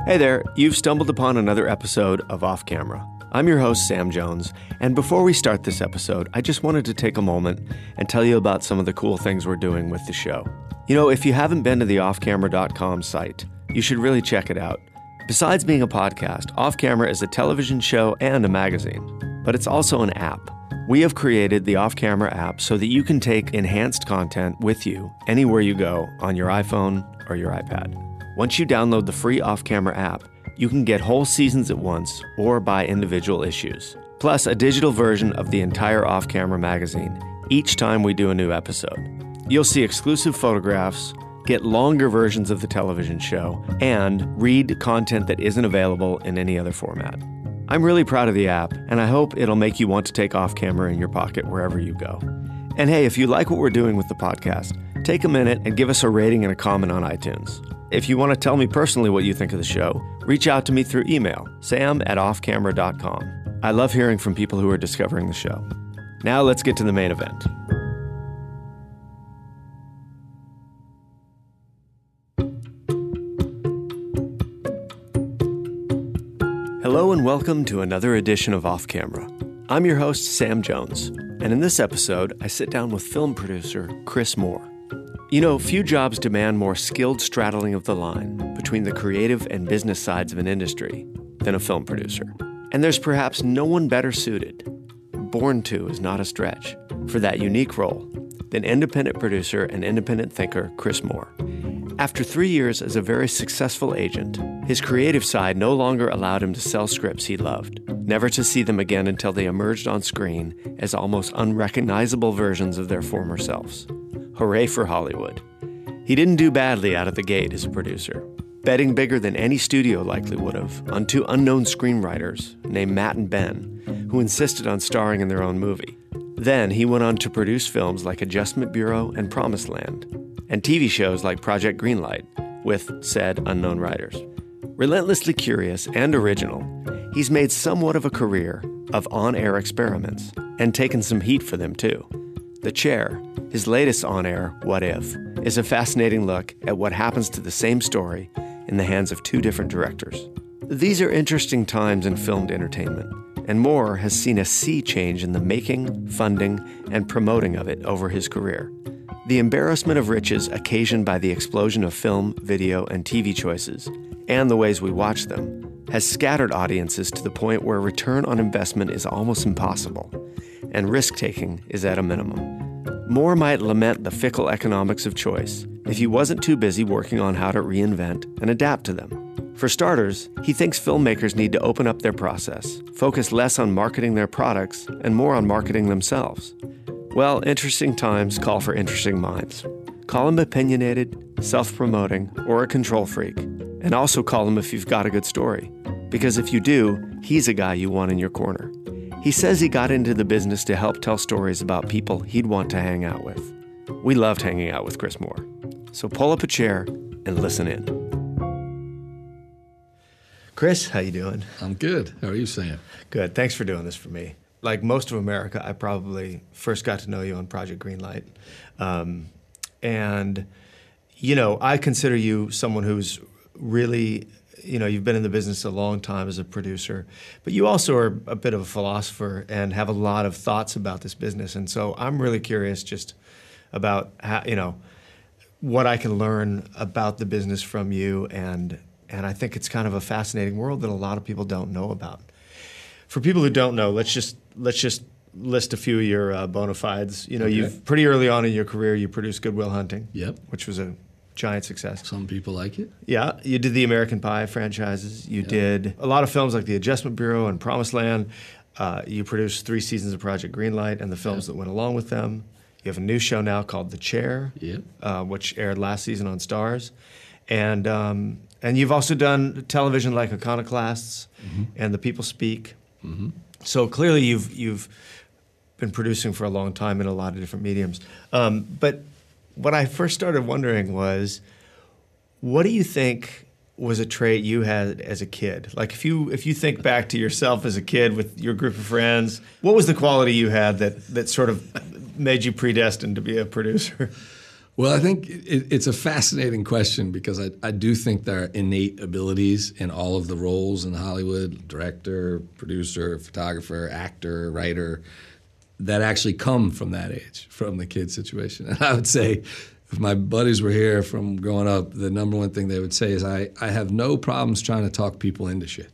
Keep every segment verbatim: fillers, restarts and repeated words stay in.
Hey there, you've stumbled upon another episode of Off Camera. I'm your host, Sam Jones, and before we start this episode, I just wanted to take a moment and tell you about some of the cool things we're doing with the show. You know, if you haven't been to the off camera dot com site, you should really check it out. Besides being a podcast, Off Camera is a television show and a magazine, but it's also an app. We have created the Off Camera app so that you can take enhanced content with you anywhere you go on your iPhone or your iPad. Once you download the free Off Camera app, you can get whole seasons at once or buy individual issues, plus a digital version of the entire Off Camera magazine each time we do a new episode. You'll see exclusive photographs, get longer versions of the television show, and read content that isn't available in any other format. I'm really proud of the app, and I hope it'll make you want to take Off Camera in your pocket wherever you go. And hey, if you like what we're doing with the podcast, take a minute and give us a rating and a comment on iTunes. If you want to tell me personally what you think of the show, reach out to me through email, sam at off camera dot com. I love hearing from people who are discovering the show. Now let's get to the main event. Hello and welcome to another edition of Off Camera. I'm your host, Sam Jones, and in this episode, I sit down with film producer Chris Moore. You know, few jobs demand more skilled straddling of the line between the creative and business sides of an industry than a film producer. And there's perhaps no one better suited, born to is not a stretch, for that unique role than independent producer and independent thinker Chris Moore. After three years as a very successful agent, his creative side no longer allowed him to sell scripts he loved, never to see them again until they emerged on screen as almost unrecognizable versions of their former selves. Hooray for Hollywood. He didn't do badly out of the gate as a producer, betting bigger than any studio likely would have on two unknown screenwriters named Matt and Ben, who insisted on starring in their own movie. Then he went on to produce films like Adjustment Bureau and Promised Land, and T V shows like Project Greenlight with said unknown writers. Relentlessly curious and original, he's made somewhat of a career of on-air experiments and taken some heat for them too. The Chair, his latest on-air What If, is a fascinating look at what happens to the same story in the hands of two different directors. These are interesting times in filmed entertainment, and Moore has seen a sea change in the making, funding, and promoting of it over his career. The embarrassment of riches occasioned by the explosion of film, video, and T V choices, and the ways we watch them, has scattered audiences to the point where return on investment is almost impossible, and risk-taking is at a minimum. Moore might lament the fickle economics of choice if he wasn't too busy working on how to reinvent and adapt to them. For starters, he thinks filmmakers need to open up their process, focus less on marketing their products, and more on marketing themselves. Well, interesting times call for interesting minds. Call him opinionated, self-promoting, or a control freak. And also call him if you've got a good story. Because if you do, he's a guy you want in your corner. He says he got into the business to help tell stories about people he'd want to hang out with. We loved hanging out with Chris Moore. So pull up a chair and listen in. Chris, how you doing? I'm good. How are you, Sam? Good. Thanks for doing this for me. Like most of America, I probably first got to know you on Project Greenlight. Um, and, you know, I consider you someone who's really, you know, you've been in the business a long time as a producer, but you also are a bit of a philosopher and have a lot of thoughts about this business. And so I'm really curious just about how, you know, what I can learn about the business from you. And, and I think it's kind of a fascinating world that a lot of people don't know about. For people who don't know, let's just let's just list a few of your uh, bona fides. You know, okay. You've pretty early on in your career, you produced Good Will Hunting, yep, which was a giant success. Some people like it. Yeah, you did the American Pie franchises. You yep. did a lot of films like The Adjustment Bureau and Promised Land. Uh, you produced three seasons of Project Greenlight and the films yep. that went along with them. You have a new show now called The Chair, yep. uh, which aired last season on Starz, and um, and you've also done television like Iconoclasts mm-hmm. and The People Speak. Mm-hmm. So clearly you've you've been producing for a long time in a lot of different mediums. Um, but what I first started wondering was, what do you think was a trait you had as a kid? Like if you if you think back to yourself as a kid with your group of friends, what was the quality you had that, that sort of made you predestined to be a producer? Well, I think it, it's a fascinating question because I, I do think there are innate abilities in all of the roles in Hollywood, director, producer, photographer, actor, writer, that actually come from that age, from the kid situation. And I would say, if my buddies were here from growing up, the number one thing they would say is I, I have no problems trying to talk people into shit.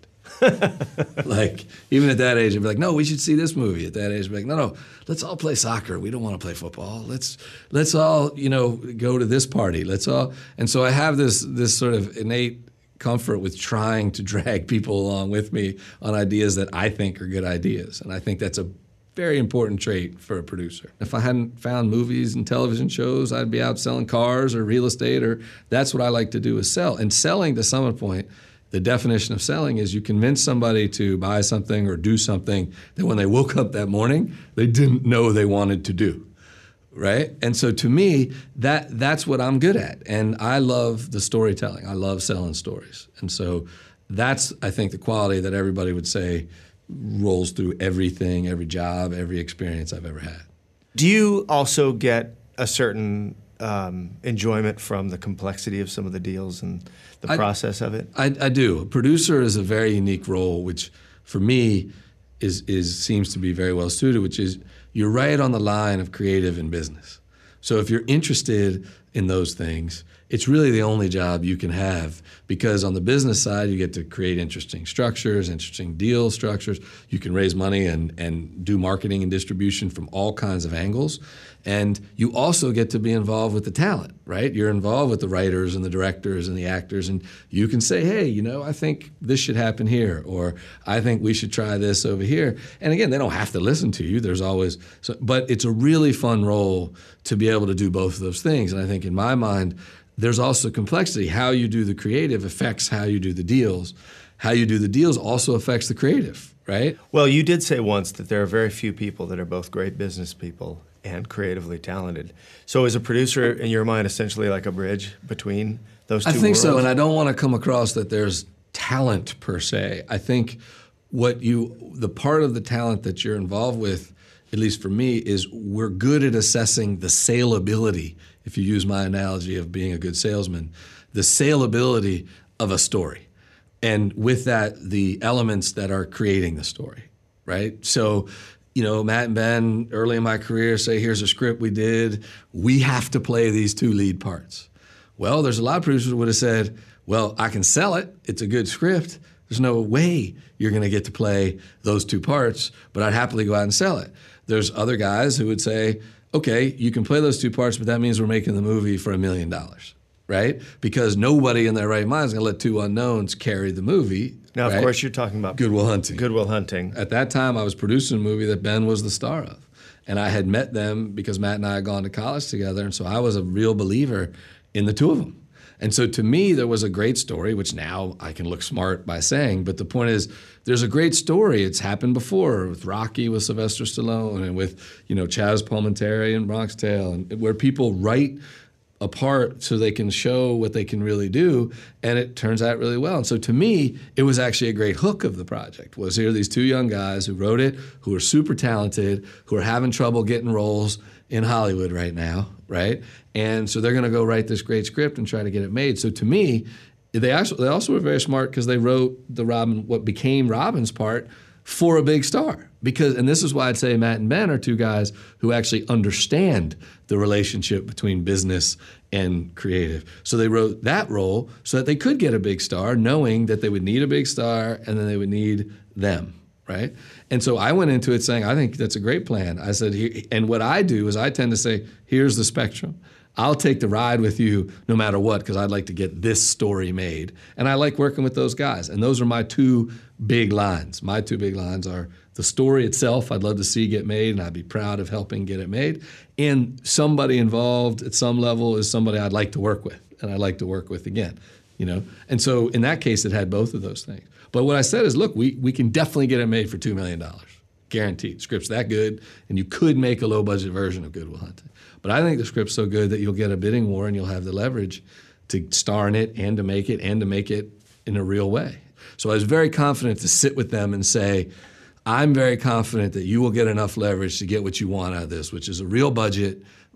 Like, even at that age, I'd be like, no, we should see this movie. At that age, I'd be like, no, no, let's all play soccer. We don't want to play football. Let's let's all, you know, go to this party. Let's all. And so I have this this sort of innate comfort with trying to drag people along with me on ideas that I think are good ideas. And I think that's a very important trait for a producer. If I hadn't found movies and television shows, I'd be out selling cars or real estate, or that's what I like to do is sell. And selling, to some point, the definition of selling is you convince somebody to buy something or do something that when they woke up that morning, they didn't know they wanted to do, right? And so to me, that that's what I'm good at. And I love the storytelling. I love selling stories. And so that's, I think, the quality that everybody would say rolls through everything, every job, every experience I've ever had. Do you also get a certain um, enjoyment from the complexity of some of the deals and the I, process of it? I, I do. A producer is a very unique role, which for me is is seems to be very well suited, which is you're right on the line of creative and business. So if you're interested in those things, it's really the only job you can have, because on the business side, you get to create interesting structures, interesting deal structures. You can raise money and, and do marketing and distribution from all kinds of angles. And you also get to be involved with the talent, right? You're involved with the writers and the directors and the actors, and you can say, hey, you know, I think this should happen here, or I think we should try this over here. And again, they don't have to listen to you. There's always, so, but it's a really fun role to be able to do both of those things. And I think in my mind, there's also complexity. How you do the creative affects how you do the deals. How you do the deals also affects the creative, right? Well, you did say once that there are very few people that are both great business people and creatively talented. So is a producer, in your mind, essentially like a bridge between those two I think worlds? so, and I don't want to come across that there's talent per se. I think what you, the part of the talent that you're involved with, at least for me, is we're good at assessing the saleability, if you use my analogy of being a good salesman, the saleability of a story. And with that, the elements that are creating the story, right? So, you know, Matt and Ben, early in my career, say, here's a script we did. We have to play these two lead parts. Well, there's a lot of producers who would have said, well, I can sell it. It's a good script. There's no way you're going to get to play those two parts, but I'd happily go out and sell it. There's other guys who would say, okay, you can play those two parts, but that means we're making the movie for a million dollars, right? Because nobody in their right mind is going to let two unknowns carry the movie. Now, right? Of course, you're talking about Good Will Hunting. Good Will Hunting. At that time, I was producing a movie that Ben was the star of. And I had met them because Matt and I had gone to college together, and so I was a real believer in the two of them. And so to me, there was a great story, which now I can look smart by saying, but the point is, there's a great story. It's happened before with Rocky, with Sylvester Stallone, and with, you know, Chaz Palminteri and Bronx Tale, and where people write a part so they can show what they can really do, and it turns out really well. And so to me, it was actually a great hook of the project, was here are these two young guys who wrote it, who are super talented, who are having trouble getting roles in Hollywood right now, right? And so they're going to go write this great script and try to get it made. So to me, they actually, they also were very smart because they wrote the Robin, what became Robin's part, for a big star. Because, and this is why I'd say Matt and Ben are two guys who actually understand the relationship between business and creative. So they wrote that role so that they could get a big star, knowing that they would need a big star and then they would need them, right? And so I went into it saying, I think that's a great plan. I said, and what I do is I tend to say, here's the spectrum. I'll take the ride with you no matter what, because I'd like to get this story made. And I like working with those guys. And those are my two big lines. My two big lines are the story itself I'd love to see get made, and I'd be proud of helping get it made. And somebody involved at some level is somebody I'd like to work with, and I'd like to work with again. You know? And so in that case, it had both of those things. But what I said is, look, we, we can definitely get it made for two million dollars. Guaranteed. Script's that good, and you could make a low-budget version of Good Will Hunting. But I think the script's so good that you'll get a bidding war and you'll have the leverage to star in it and to make it and to make it in a real way. So I was very confident to sit with them and say, I'm very confident that you will get enough leverage to get what you want out of this, which is a real budget,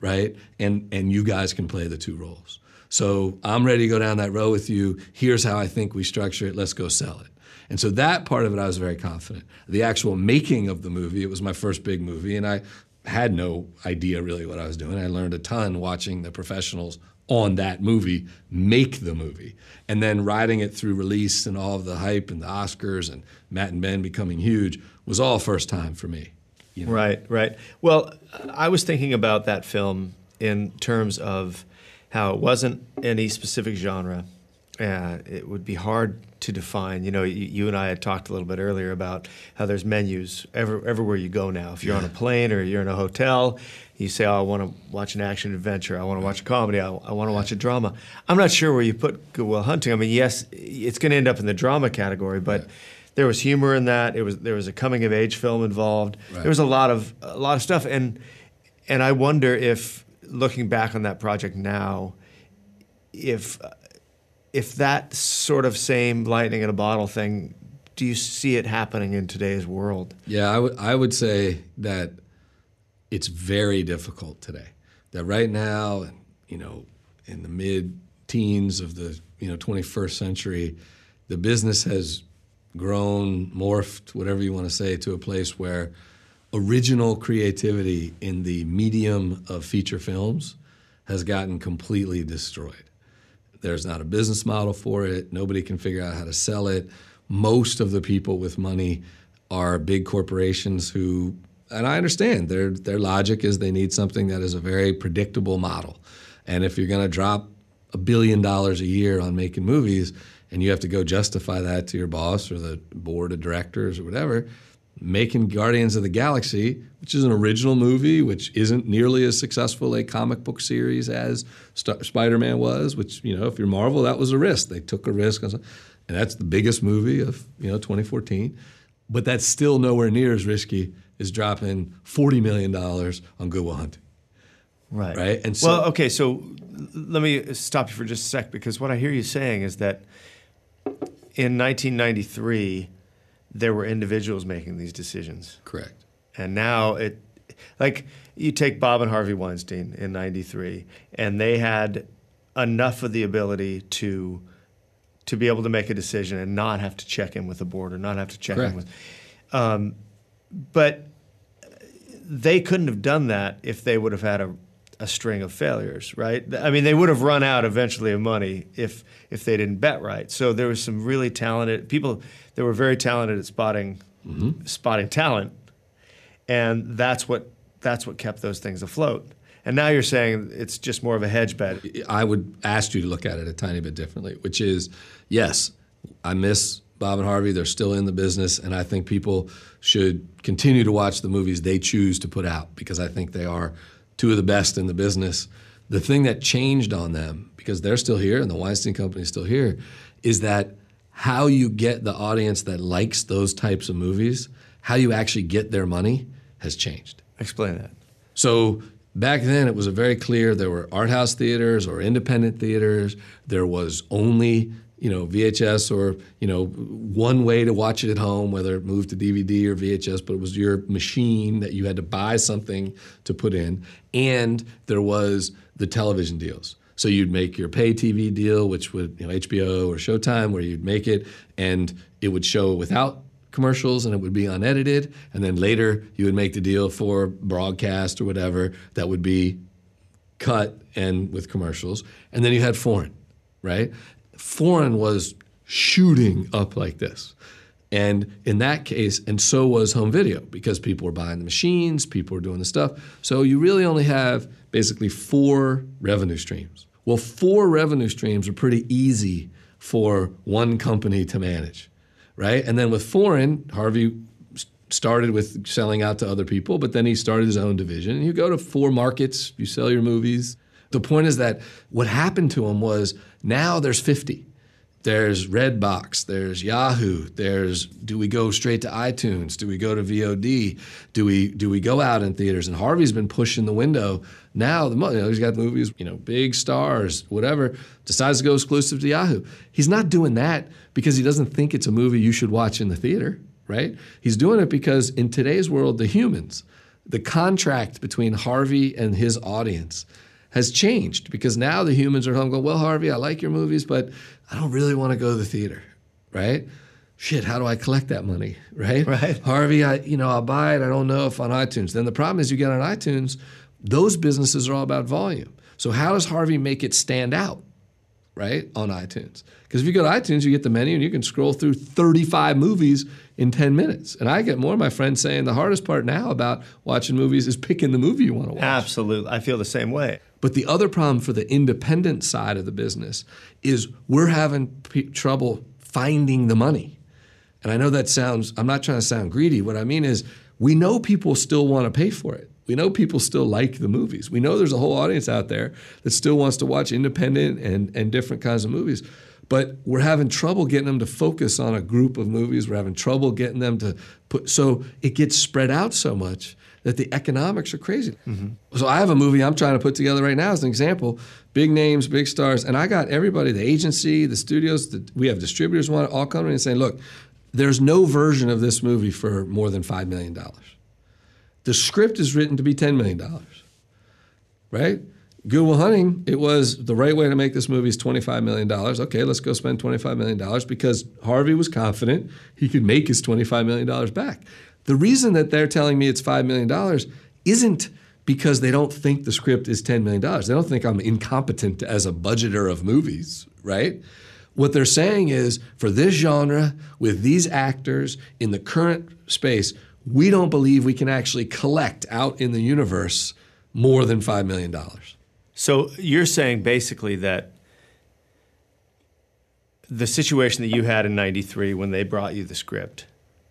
right? And and you guys can play the two roles. So I'm ready to go down that road with you. Here's how I think we structure it. Let's go sell it. And so that part of it, I was very confident. The actual making of the movie, it was my first big movie, and I had no idea really what I was doing. I learned a ton watching the professionals on that movie make the movie. And then riding it through release and all of the hype and the Oscars and Matt and Ben becoming huge was all first time for me. You know? Right, right. Well, I was thinking about that film in terms of how it wasn't any specific genre. Uh, it would be hard to define. You know, you, you and I had talked a little bit earlier about how there's menus every, everywhere you go now. If you're yeah. on a plane or you're in a hotel, you say, oh, I want to watch an action adventure. I want to watch a comedy. I, I want to watch a drama. I'm not sure where you put Good Will Hunting. I mean, yes, it's going to end up in the drama category, but yeah. there was humor in that. It was there was a coming of age film involved. Right. There was a lot of a lot of stuff, and and I wonder if, looking back on that project now, if if that sort of same lightning in a bottle thing, do you see it happening in today's world? Yeah, I would I would say that it's very difficult today. That right now, you know, in the mid-teens of the you know twenty-first century, the business has grown, morphed, whatever you want to say, to a place where original creativity in the medium of feature films has gotten completely destroyed. There's not a business model for it. Nobody can figure out how to sell it. Most of the people with money are big corporations who, and I understand, their their logic is they need something that is a very predictable model. And if you're going to drop a billion dollars a year on making movies and you have to go justify that to your boss or the board of directors or whatever, making Guardians of the Galaxy, which is an original movie, which isn't nearly as successful a comic book series as St- Spider-Man was, which, you know, if you're Marvel, that was a risk. They took a risk. And that's the biggest movie of, you know, twenty fourteen. But that's still nowhere near as risky as dropping forty million dollars on Good Will Hunting. Right. Right? And so, well, okay, so let me stop you for just a sec, because what I hear you saying is that in nineteen ninety-three, there were individuals making these decisions. Correct. And now it, like, you take Bob and Harvey Weinstein in ninety-three, and they had enough of the ability to to be able to make a decision and not have to check in with the board or not have to check Correct. in with. Um, but they couldn't have done that if they would have had a, a string of failures, right? I mean, they would have run out eventually of money if if they didn't bet right. So there was some really talented people that were very talented at spotting mm-hmm. spotting talent, and that's what that's what kept those things afloat. And now you're saying it's just more of a hedge bet. I would ask you to look at it a tiny bit differently, which is, yes, I miss Bob and Harvey. They're still in the business, and I think people should continue to watch the movies they choose to put out because I think they are two of the best in the business. The thing that changed on them, because they're still here and the Weinstein Company is still here, is that how you get the audience that likes those types of movies, how you actually get their money has changed. Explain that. So back then, it was a very clear there were art house theaters or independent theaters. There was only, you know, V H S or, you know, one way to watch it at home, whether it moved to D V D or V H S, but it was your machine that you had to buy something to put in. And there was the television deals. So you'd make your pay T V deal, which would, you know, H B O or Showtime, where you'd make it, and it would show without commercials and it would be unedited, and then later you would make the deal for broadcast or whatever that would be cut and with commercials, and then you had foreign, right? Foreign was shooting up like this. And in that case, and so was home video, because people were buying the machines, people were doing the stuff. So you really only have basically four revenue streams. Well, four revenue streams are pretty easy for one company to manage. Right? And then with foreign, Harvey started with selling out to other people, but then he started his own division. And you go to four markets, you sell your movies. The point is that what happened to him was now there's fifty. There's Redbox, there's Yahoo, there's do we go straight to iTunes? Do we go to V O D? Do we do we go out in theaters? And Harvey's been pushing the window. Now the you know, he's got movies, you know, big stars, whatever, decides to go exclusive to Yahoo. He's not doing that because he doesn't think it's a movie you should watch in the theater, right? He's doing it because in today's world, the humans, The contract between Harvey and his audience has changed because now the humans are home going, well, Harvey, I like your movies, but I don't really want to go to the theater, right? Shit, how do I collect that money, right? Right. Harvey, I, you know, I'll buy it. I don't know if on iTunes. Then the problem is you get on iTunes, those businesses are all about volume. So how does Harvey make it stand out, right, on iTunes? Because if you go to iTunes, you get the menu and you can scroll through thirty-five movies in ten minutes. And I get more of my friends saying the hardest part now about watching movies is picking the movie you want to watch. Absolutely. I feel the same way. But the other problem for the independent side of the business is we're having p- trouble finding the money. And I know that sounds, I'm not trying to sound greedy. What I mean is we know people still want to pay for it. We know people still like the movies. We know there's a whole audience out there that still wants to watch independent and, and different kinds of movies. But we're having trouble getting them to focus on a group of movies. We're having trouble getting them to put, so it gets spread out so much that the economics are crazy. Mm-hmm. So I have a movie I'm trying to put together right now as an example, big names, big stars, and I got everybody, the agency, the studios, the, we have distributors want all coming in and saying, look, there's no version of this movie for more than five million dollars. The script is written to be ten million dollars, right? Good Will Hunting, it was the right way to make this movie is twenty-five million dollars. Okay, let's go spend twenty-five million dollars because Harvey was confident he could make his twenty-five million dollars back. The reason that they're telling me it's five million dollars isn't because they don't think the script is ten million dollars. They don't think I'm incompetent as a budgeter of movies, right? What they're saying is, for this genre, with these actors, in the current space, we don't believe we can actually collect out in the universe more than five million dollars. So you're saying basically that the situation that you had in ninety-three when they brought you the script,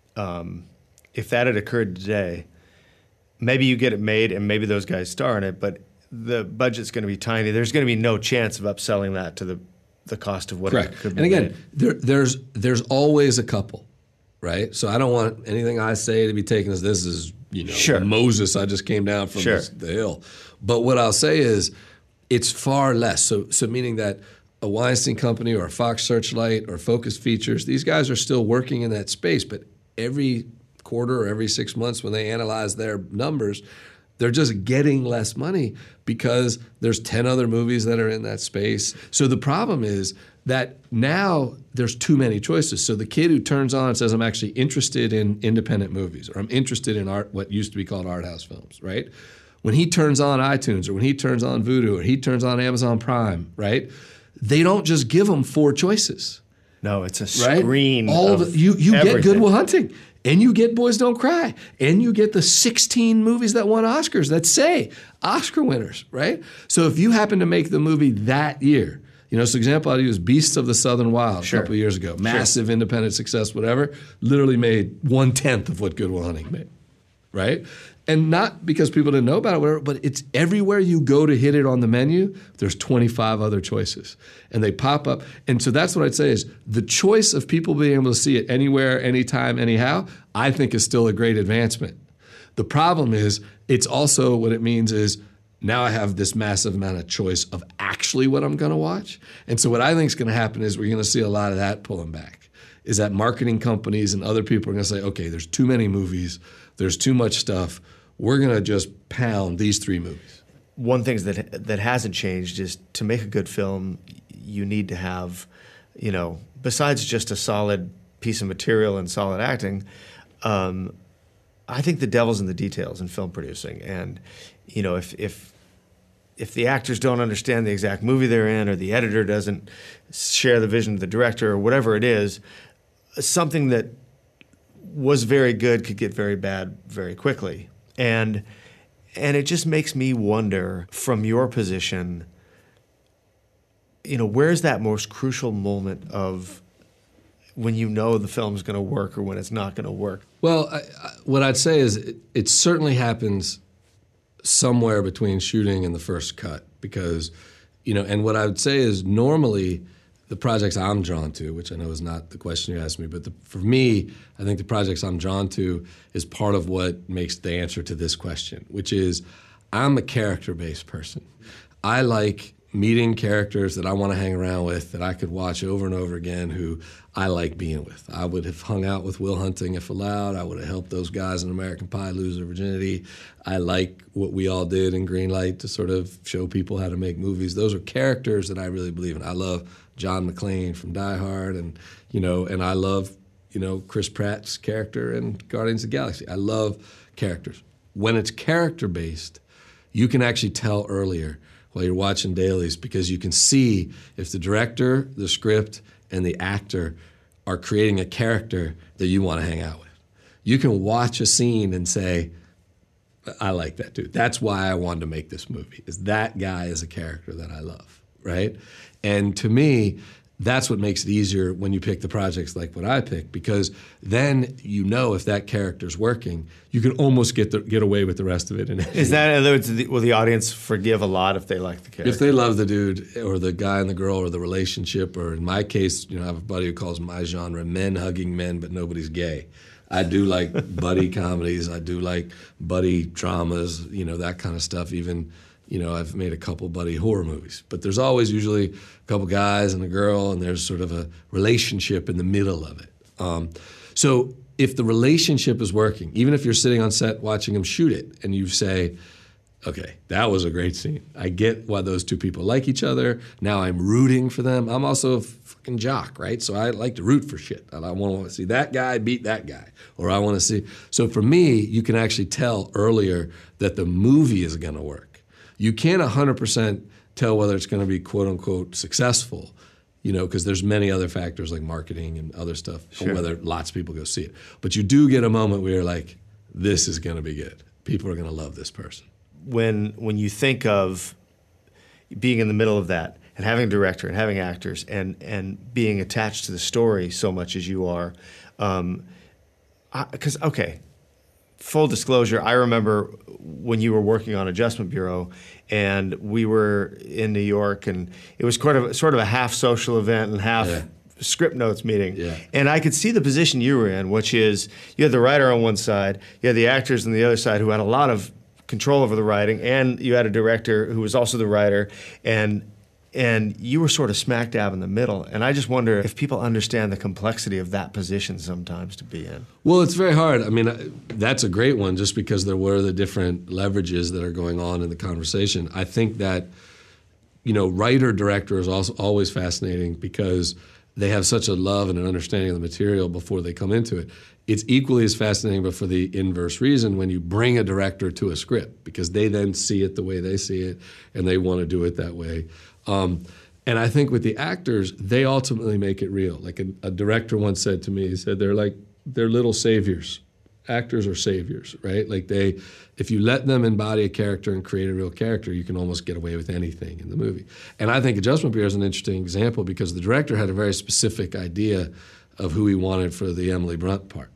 um, if that had occurred today, maybe you get it made and maybe those guys star in it, but the budget's going to be tiny. There's going to be no chance of upselling that to the, the cost of what Correct. it could be. And again, made. there, there's there's always a couple, right? So I don't want anything I say to be taken as this is, you know, Sure. Moses, I just came down from Sure. this, the hill. But what I'll say is it's far less. So, so meaning that a Weinstein Company or a Fox Searchlight or Focus Features, these guys are still working in that space, but every quarter or every six months when they analyze their numbers, they're just getting less money because there's ten other movies that are in that space. So the problem is that now there's too many choices. So the kid who turns on and says, I'm actually interested in independent movies or I'm interested in art, what used to be called art house films, right? When he turns on iTunes or when he turns on Vudu or he turns on Amazon Prime, right? They don't just give them four choices. No, it's a Right? screen All of the, you you get everything. Good Will Hunting, and you get Boys Don't Cry, and you get the sixteen movies that won Oscars that say Oscar winners, right? So if you happen to make the movie that year, you know, so example I'll use Beasts of the Southern Wild Sure. a couple of years ago, massive independent success, whatever, literally made one tenth of what Good Will Hunting made, right? And not because people didn't know about it, whatever, but it's everywhere you go to hit it on the menu, there's twenty-five other choices. And they pop up. And so that's what I'd say is the choice of people being able to see it anywhere, anytime, anyhow, I think is still a great advancement. The problem is it's also what it means is now I have this massive amount of choice of actually what I'm going to watch. And so what I think is going to happen is we're going to see a lot of that pulling back, is that marketing companies and other people are going to say, okay, there's too many movies, there's too much stuff, we're going to just pound these three movies. One thing that that hasn't changed is to make a good film, you need to have, you know, besides just a solid piece of material and solid acting, um, I think the devil's in the details in film producing. And, you know, if if if the actors don't understand the exact movie they're in or the editor doesn't share the vision of the director or whatever it is, something that was very good could get very bad very quickly. And and it just makes me wonder, from your position, you know, where's that most crucial moment of when you know the film's going to work or when it's not going to work? Well, I, I, what I'd say is it, it certainly happens somewhere between shooting and the first cut because, you know, and what I would say is normally the projects I'm drawn to, which I know is not the question you asked me, but the, for me, I think the projects I'm drawn to is part of what makes the answer to this question, which is I'm a character-based person. I like meeting characters that I want to hang around with, that I could watch over and over again, who I like being with. I would have hung out with Will Hunting if allowed. I would have helped those guys in American Pie lose their virginity. I like what we all did in Greenlight to sort of show people how to make movies. Those are characters that I really believe in. I love John McClane from Die Hard, and you know, and I love you know Chris Pratt's character in Guardians of the Galaxy. I love characters. When it's character-based, you can actually tell earlier while you're watching dailies, because you can see if the director, the script, and the actor are creating a character that you want to hang out with. You can watch a scene and say, I like that dude. That's why I wanted to make this movie, is that guy is a character that I love, right? And to me, that's what makes it easier when you pick the projects like what I pick, because then you know if that character's working, you can almost get the, get away with the rest of it. Is that, in other words, will the audience forgive a lot if they like the character? If they love the dude or the guy and the girl or the relationship, or in my case, you know, I have a buddy who calls my genre men hugging men, but nobody's gay. I do like buddy comedies. I do like buddy dramas, you know, that kind of stuff. Even, you know, I've made a couple buddy horror movies. But there's always usually a couple guys and a girl, and there's sort of a relationship in the middle of it. Um, so if the relationship is working, even if you're sitting on set watching them shoot it, and you say, okay, that was a great scene. I get why those two people like each other. Now I'm rooting for them. I'm also a fucking jock, right? So I like to root for shit. I want to see that guy beat that guy. Or I want to see. So for me, you can actually tell earlier that the movie is going to work. You can't one hundred percent tell whether it's going to be quote unquote successful, you know, because there's many other factors like marketing and other stuff, sure, or whether lots of people go see it. But you do get a moment where you're like, this is going to be good. People are going to love this person. When when you think of being in the middle of that and having a director and having actors and and being attached to the story so much as you are, um, because okay, full disclosure, I remember when you were working on Adjustment Bureau, and we were in New York, and it was sort of sort of a half social event and half. Yeah. Script notes meeting. Yeah. And I could see the position you were in, which is you had the writer on one side, you had the actors on the other side who had a lot of control over the writing, and you had a director who was also the writer, and and you were sort of smack dab in the middle. And I just wonder if people understand the complexity of that position sometimes to be in. Well, it's very hard. I mean, that's a great one just because there were the different leverages that are going on in the conversation. I think that, you know, writer-director is also always fascinating because they have such a love and an understanding of the material before they come into it. It's equally as fascinating, but for the inverse reason, when you bring a director to a script, because they then see it the way they see it, and they want to do it that way. Um, and I think with the actors, they ultimately make it real. Like a, a director once said to me, he said, they're like, they're little saviors. Actors are saviors, right? Like they, if you let them embody a character and create a real character, you can almost get away with anything in the movie. And I think Adjustment Bureau is an interesting example because the director had a very specific idea of who he wanted for the Emily Blunt part.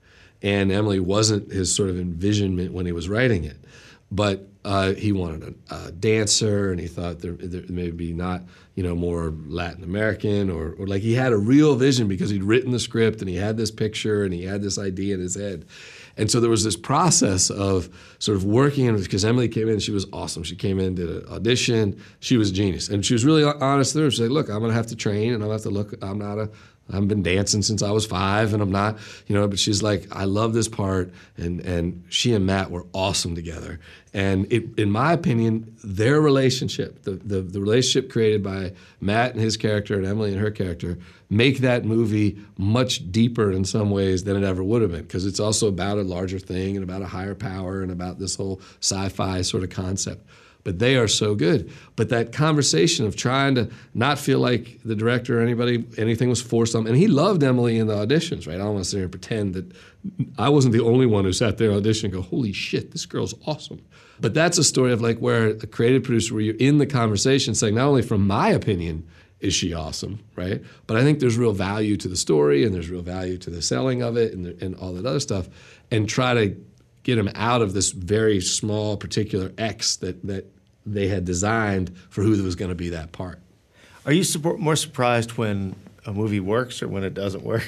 And Emily wasn't his sort of envisionment when he was writing it. But uh, he wanted a, a dancer, and he thought there, there may be not, you know, more Latin American, or, or like he had a real vision because he'd written the script and he had this picture and he had this idea in his head. And so there was this process of sort of working in, because Emily came in and she was awesome. She came in, did an audition. She was a genius. And she was really honest there. She said, look, I'm going to have to train and I'm going to have to look, I'm not a, I haven't been dancing since I was five, and I'm not, you know, but she's like, I love this part, and, and she and Matt were awesome together. And it, in my opinion, their relationship, the, the, the relationship created by Matt and his character and Emily and her character, make that movie much deeper in some ways than it ever would have been, because it's also about a larger thing and about a higher power and about this whole sci-fi sort of concept. But they are so good. But that conversation of trying to not feel like the director or anybody, anything was forced on him. And he loved Emily in the auditions, right? I don't want to sit here and pretend that I wasn't the only one who sat there auditioning and go, holy shit, this girl's awesome. But that's a story of like where a creative producer, where you're in the conversation saying, not only from my opinion is she awesome, right? But I think there's real value to the story, and there's real value to the selling of it, and, the, and all that other stuff. And try to get him out of this very small particular X that, that they had designed for who was going to be that part. Are you more surprised when a movie works or when it doesn't work?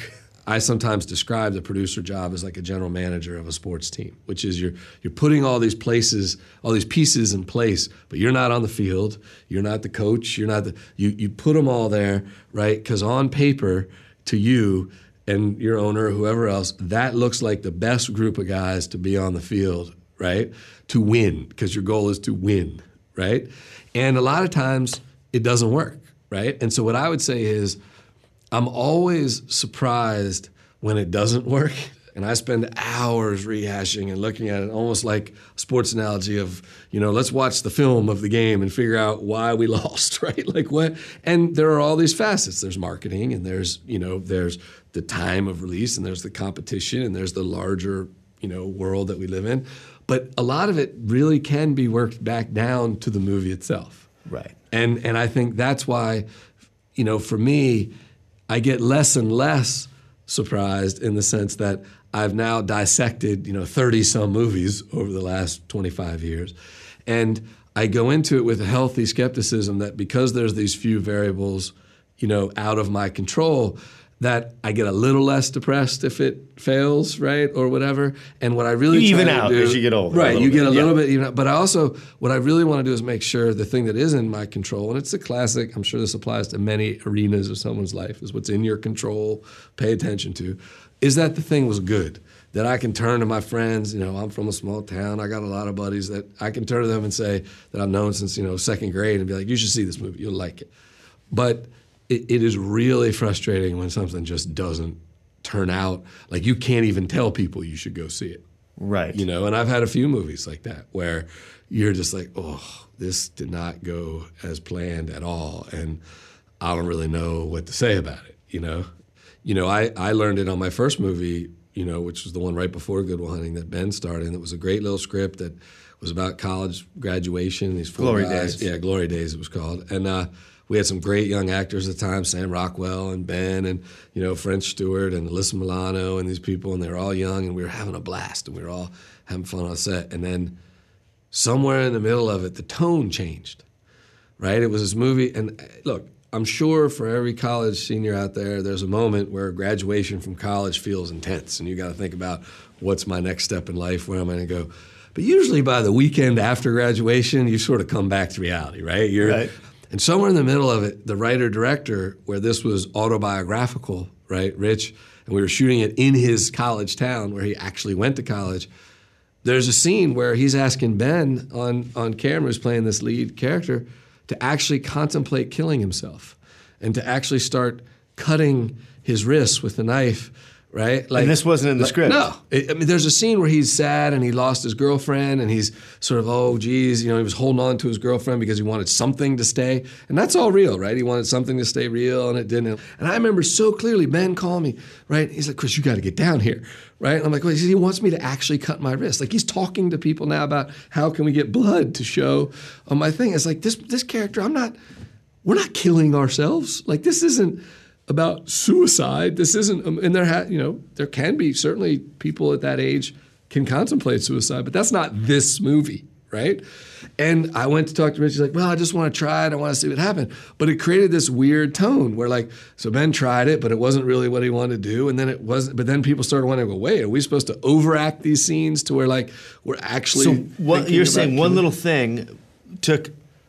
I sometimes describe the producer job as like a general manager of a sports team, which is you're you're putting all these places, all these pieces in place, but you're not on the field, you're not the coach, you're not the you you put them all there, right? Because on paper, to you and your owner or whoever else, that looks like the best group of guys to be on the field, right? To win, because your goal is to win, right? And a lot of times it doesn't work, right? And so what I would say is, I'm always surprised when it doesn't work, and I spend hours rehashing and looking at it, almost like a sports analogy of, you know, let's watch the film of the game and figure out why we lost, right? Like what? And there are all these facets. There's marketing, and there's, you know, there's the time of release, and there's the competition, and there's the larger, you know, world that we live in. But a lot of it really can be worked back down to the movie itself. Right. And and I think that's why, you know, for me, I get less and less surprised in the sense that I've now dissected, you know, thirty some movies over the last twenty-five years. And I go into it with a healthy skepticism that because there's these few variables, you know, out of my control, that I get a little less depressed if it fails, right, or whatever. And what I really you try even to out do, as you get older, right? You bit. get a little yeah. bit even out. But I also, what I really want to do is make sure the thing that is in my control, and it's a classic. I'm sure this applies to many arenas of someone's life, is what's in your control. Pay attention to, is that the thing was good. That I can turn to my friends. You know, I'm from a small town. I got a lot of buddies that I can turn to them and say that I've known since, you know, second grade, and be like, you should see this movie. You'll like it. But It, it is really frustrating when something just doesn't turn out. Like, you can't even tell people you should go see it. Right. You know, and I've had a few movies like that where you're just like, oh, this did not go as planned at all, and I don't really know what to say about it, you know? You know, I, I learned it on my first movie, you know, which was the one right before Good Will Hunting that Ben starred in. It was a great little script that was about college graduation. These four Glory guys. Days. Yeah, Glory Days it was called. And uh, we had some great young actors at the time, Sam Rockwell and Ben and, you know, French Stewart and Alyssa Milano and these people, and they were all young, and we were having a blast, and we were all having fun on set. And then somewhere in the middle of it, the tone changed, right? It was this movie, and look, I'm sure for every college senior out there, there's a moment where graduation from college feels intense, and you got to think about, what's my next step in life, where am I going to go? But usually by the weekend after graduation, you sort of come back to reality, right? You're, right. And somewhere in the middle of it, the writer-director, where this was autobiographical, right, Rich, and we were shooting it in his college town where he actually went to college, there's a scene where he's asking Ben on, on camera, who's playing this lead character, to actually contemplate killing himself and to actually start cutting his wrists with a knife, right? Like, and this wasn't in the like, script. No. It, I mean, there's a scene where he's sad and he lost his girlfriend, and he's sort of, oh, geez, you know, he was holding on to his girlfriend because he wanted something to stay. And that's all real, right? He wanted something to stay real, and it didn't. And I remember so clearly Ben calling me, right? He's like, Chris, you got to get down here, right? And I'm like, well, he wants me to actually cut my wrist. Like, he's talking to people now about how can we get blood to show on my thing. It's like, this this character, I'm not, we're not killing ourselves. Like, this isn't about suicide. This isn't, um, and there ha, you know, there can be, certainly people at that age can contemplate suicide, but that's not this movie, right? And I went to talk to Rich. He's like, well, I just want to try it. I want to see what happened. But it created this weird tone where, like, so Ben tried it, but it wasn't really what he wanted to do. And then it wasn't, but then people started wondering, well, wait, are we supposed to overact these scenes to where, like, we're actually So what you're saying, one killing? little thing took,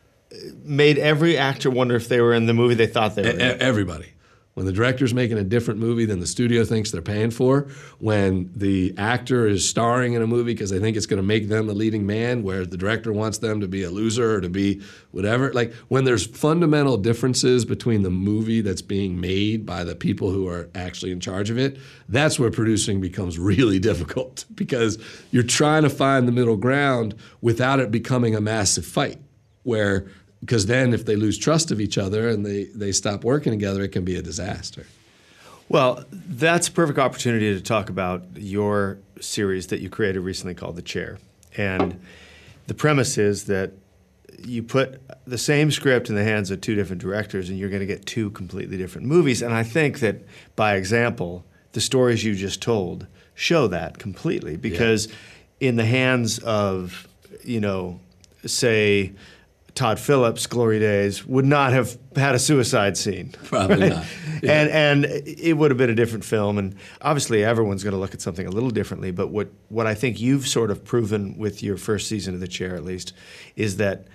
made every actor wonder if they were in the movie they thought they were E- in. Everybody. When the director's making a different movie than the studio thinks they're paying for, when the actor is starring in a movie because they think it's going to make them the leading man, where the director wants them to be a loser or to be whatever. Like, when there's fundamental differences between the movie that's being made by the people who are actually in charge of it, that's where producing becomes really difficult, because you're trying to find the middle ground without it becoming a massive fight, where because then if they lose trust of each other and they, they stop working together, it can be a disaster. Well, that's a perfect opportunity to talk about your series that you created recently called The Chair. And the premise is that you put the same script in the hands of two different directors and you're going to get two completely different movies. And I think that, by example, the stories you just told show that completely. Because yeah. in the hands of, you know, say, Todd Phillips' Glory Days would not have had a suicide scene. Probably right? not. Yeah. And and it would have been a different film. And obviously everyone's going to look at something a little differently. But what, what I think you've sort of proven with your first season of The Chair, at least, is that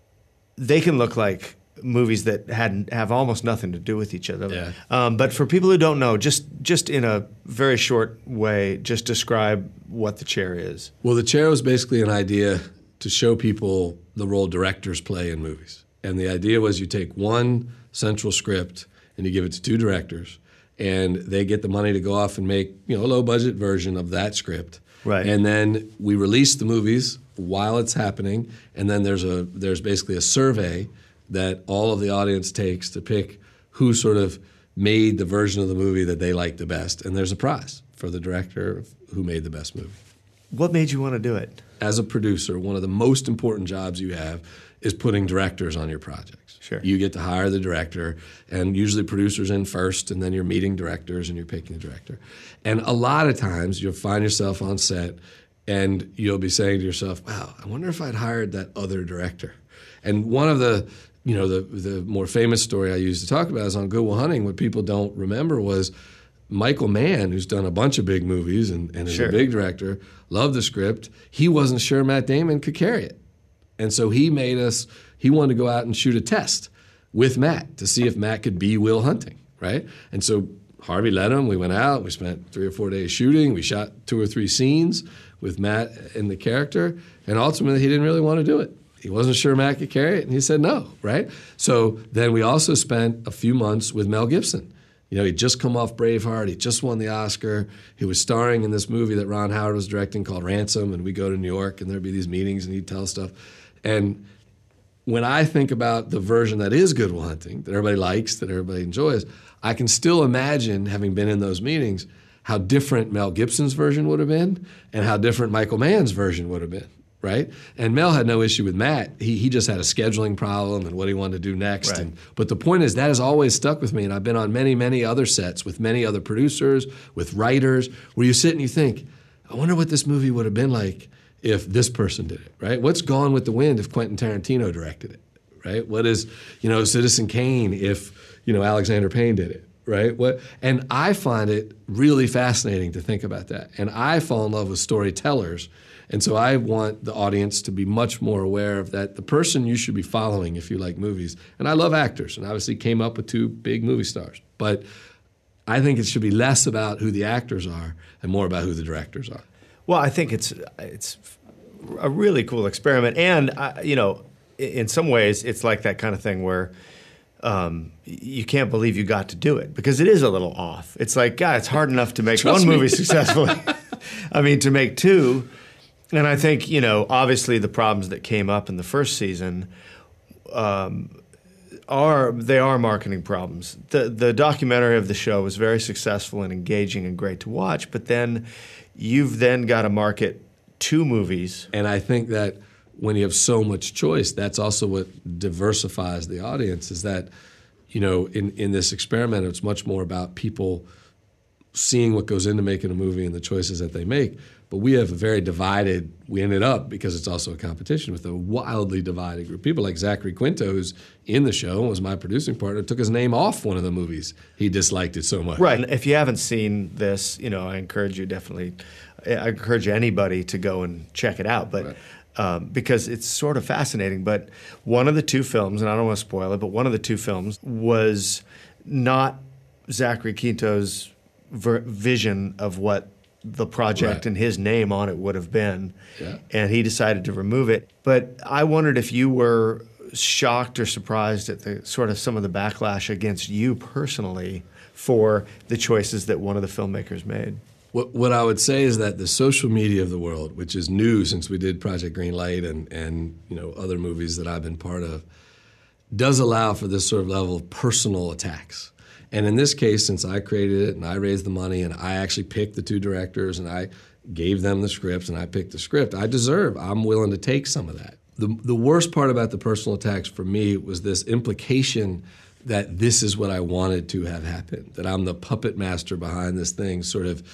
they can look like movies that hadn't have almost nothing to do with each other. Yeah. Um, but for people who don't know, just just in a very short way, just describe what The Chair is. Well, The Chair was basically an idea to show people the role directors play in movies. And the idea was you take one central script and you give it to two directors, and they get the money to go off and make, you know, a low-budget version of that script. Right. And then we release the movies while it's happening, and then there's a there's basically a survey that all of the audience takes to pick who sort of made the version of the movie that they like the best. And there's a prize for the director who made the best movie. What made you want to do it? As a producer, one of the most important jobs you have is putting directors on your projects. Sure. You get to hire the director, and usually producers in first, and then you're meeting directors and you're picking the director. And a lot of times you'll find yourself on set and you'll be saying to yourself, wow, I wonder if I'd hired that other director. And one of the, you know, the, the more famous story I used to talk about is on Good Will Hunting. What people don't remember was Michael Mann, who's done a bunch of big movies and, and is Sure. a big director, loved the script. He wasn't sure Matt Damon could carry it. And so he made us, he wanted to go out and shoot a test with Matt to see if Matt could be Will Hunting, right? And so Harvey let him. We went out. We spent three or four days shooting. We shot two or three scenes with Matt and the character. And ultimately, he didn't really want to do it. He wasn't sure Matt could carry it, and he said no, right? So then we also spent a few months with Mel Gibson. You know, he'd just come off Braveheart. He just won the Oscar. He was starring in this movie that Ron Howard was directing called Ransom, and we'd go to New York, and there'd be these meetings, and he'd tell stuff. And when I think about the version that is Good Will Hunting, that everybody likes, that everybody enjoys, I can still imagine, having been in those meetings, how different Mel Gibson's version would have been and how different Michael Mann's version would have been, right? And Mel had no issue with Matt. He he just had a scheduling problem and what he wanted to do next. Right. And, but the point is, that has always stuck with me, and I've been on many, many other sets with many other producers, with writers, where you sit and you think, I wonder what this movie would have been like if this person did it, right? What's Gone with the Wind if Quentin Tarantino directed it, right? What is, you know, Citizen Kane if, you know, Alexander Payne did it, right? What? And I find it really fascinating to think about that. And I fall in love with storytellers. And so I want the audience to be much more aware of that, the person you should be following if you like movies. And I love actors, and obviously came up with two big movie stars. But I think it should be less about who the actors are and more about who the directors are. Well, I think it's it's a really cool experiment, and uh, you know, in some ways, it's like that kind of thing where um, you can't believe you got to do it because it is a little off. It's like, God, it's hard enough to make Trust one me. movie successfully. I mean, to make two, and I think you know, obviously, the problems that came up in the first season. Um, Are they are marketing problems. The the documentary of the show was very successful and engaging and great to watch, but then you've then got to market two movies. And I think that when you have so much choice, that's also what diversifies the audience, is that, you know, in, in this experiment, it's much more about people seeing what goes into making a movie and the choices that they make. But we have a very divided, we ended up, because it's also a competition, with a wildly divided group. People like Zachary Quinto, who's in the show and was my producing partner, took his name off one of the movies. He disliked it so much. Right. And if you haven't seen this, you know, I encourage you definitely, I encourage anybody to go and check it out. But Right. um, because it's sort of fascinating. But one of the two films, and I don't want to spoil it, but one of the two films was not Zachary Quinto's ver- vision of what the project Right. and his name on it would have been. Yeah. And he decided to remove it. But I wondered if you were shocked or surprised at the sort of some of the backlash against you personally for the choices that one of the filmmakers made. What, what I would say is that the social media of the world, which is new since we did Project Greenlight and, and you know other movies that I've been part of, does allow for this sort of level of personal attacks. And in this case, since I created it and I raised the money and I actually picked the two directors and I gave them the scripts and I picked the script, I deserve, I'm willing to take some of that. The, the worst part about the personal attacks for me was this implication that this is what I wanted to have happen, that I'm the puppet master behind this thing, sort of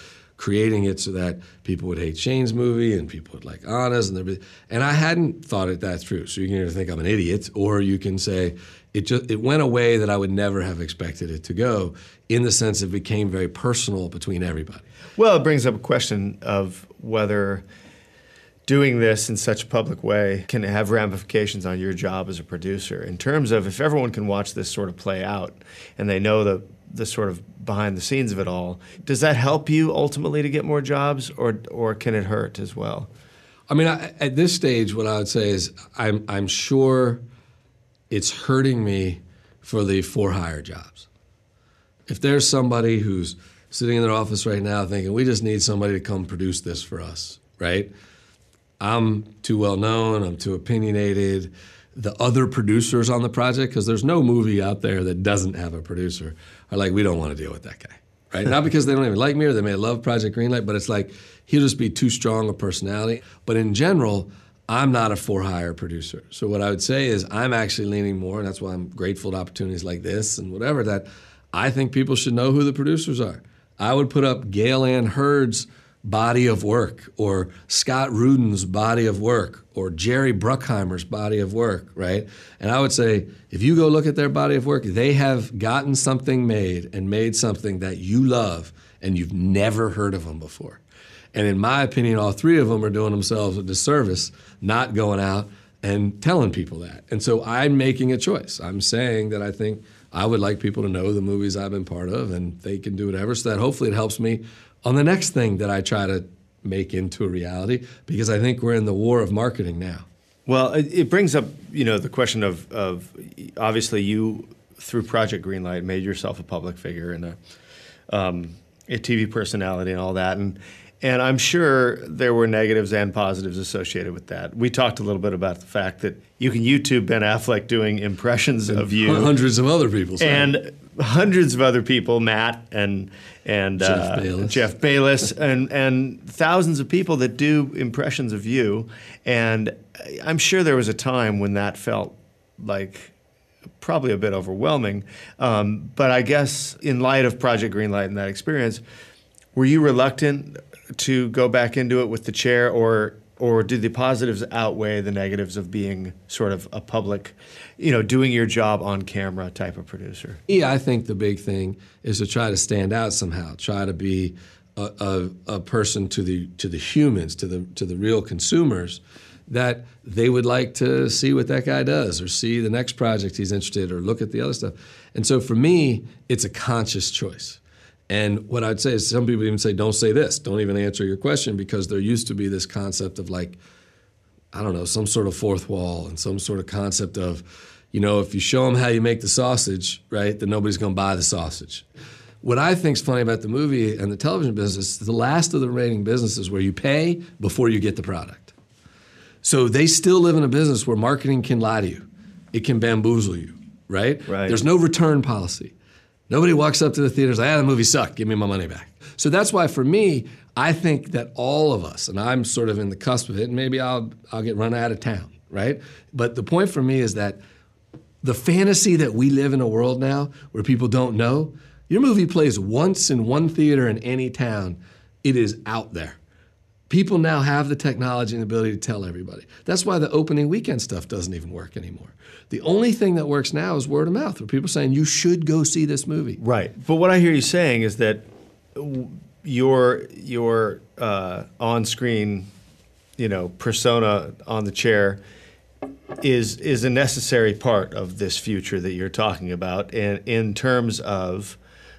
creating it so that people would hate Shane's movie and people would like Anna's and everything. And I hadn't thought it that through. So you can either think I'm an idiot, or you can say it just it went a way that I would never have expected it to go, in the sense it became very personal between everybody. Well, it brings up a question of whether doing this in such a public way can have ramifications on your job as a producer, in terms of if everyone can watch this sort of play out and they know the, the sort of behind the scenes of it all, does that help you ultimately to get more jobs, or or can it hurt as well? I mean, I, at this stage, what I would say is I'm, I'm sure it's hurting me for the for-hire jobs. If there's somebody who's sitting in their office right now thinking, we just need somebody to come produce this for us, right? I'm too well known, I'm too opinionated. The other producers on the project, because there's no movie out there that doesn't have a producer, are like, we don't want to deal with that guy, right? Not because they don't even like me or they may love Project Greenlight, but it's like, he'll just be too strong a personality. But in general, I'm not a for-hire producer. So what I would say is I'm actually leaning more, and that's why I'm grateful to opportunities like this and whatever, that I think people should know who the producers are. I would put up Gail Ann Hurd's body of work, or Scott Rudin's body of work, or Jerry Bruckheimer's body of work, right? And I would say, if you go look at their body of work, they have gotten something made and made something that you love and you've never heard of them before. And in my opinion, all three of them are doing themselves a disservice, not going out and telling people that. And so I'm making a choice. I'm saying that I think I would like people to know the movies I've been part of, and they can do whatever, so that hopefully it helps me on the next thing that I try to make into a reality, because I think we're in the war of marketing now. Well, it, it brings up, you know, the question of, of obviously you, through Project Greenlight, made yourself a public figure and a, um, a T V personality and all that. And and I'm sure there were negatives and positives associated with that. We talked a little bit about the fact that you can YouTube Ben Affleck doing impressions and of you. Hundreds of other people. Sorry. And hundreds of other people, Matt and and Jeff uh, Bayless, Jeff Bayless and, and thousands of people that do impressions of you. And I'm sure there was a time when that felt like probably a bit overwhelming. Um, but I guess in light of Project Greenlight and that experience, were you reluctant to go back into it with the chair, or or did the positives outweigh the negatives of being sort of a public, you know, doing your job on camera type of producer? Yeah, I think the big thing is to try to stand out somehow, try to be a, a, a person to the to the humans, to the to the real consumers, that they would like to see what that guy does, or see the next project he's interested in, or look at the other stuff. And so for me, it's a conscious choice. And what I'd say is, some people even say, don't say this, don't even answer your question, because there used to be this concept of, like, I don't know, some sort of fourth wall, and some sort of concept of, you know, if you show them how you make the sausage, right, then nobody's going to buy the sausage. What I think is funny about the movie and the television business is the last of the remaining businesses where you pay before you get the product. So they still live in a business where marketing can lie to you. It can bamboozle you, right? Right. There's no return policy. Nobody walks up to the theater and says, ah, the movie sucked, give me my money back. So that's why, for me, I think that all of us, and I'm sort of in the cusp of it, and maybe I'll I'll get run out of town, right? But the point for me is that the fantasy that we live in a world now where people don't know, your movie plays once in one theater in any town, it is out there. People now have the technology and the ability to tell everybody. That's why the opening weekend stuff doesn't even work anymore. The only thing that works now is word of mouth, where people are saying, you should go see this movie. Right. But what I hear you saying is that your your uh, on-screen, you know, persona on the chair is is a necessary part of this future that you're talking about, and in terms of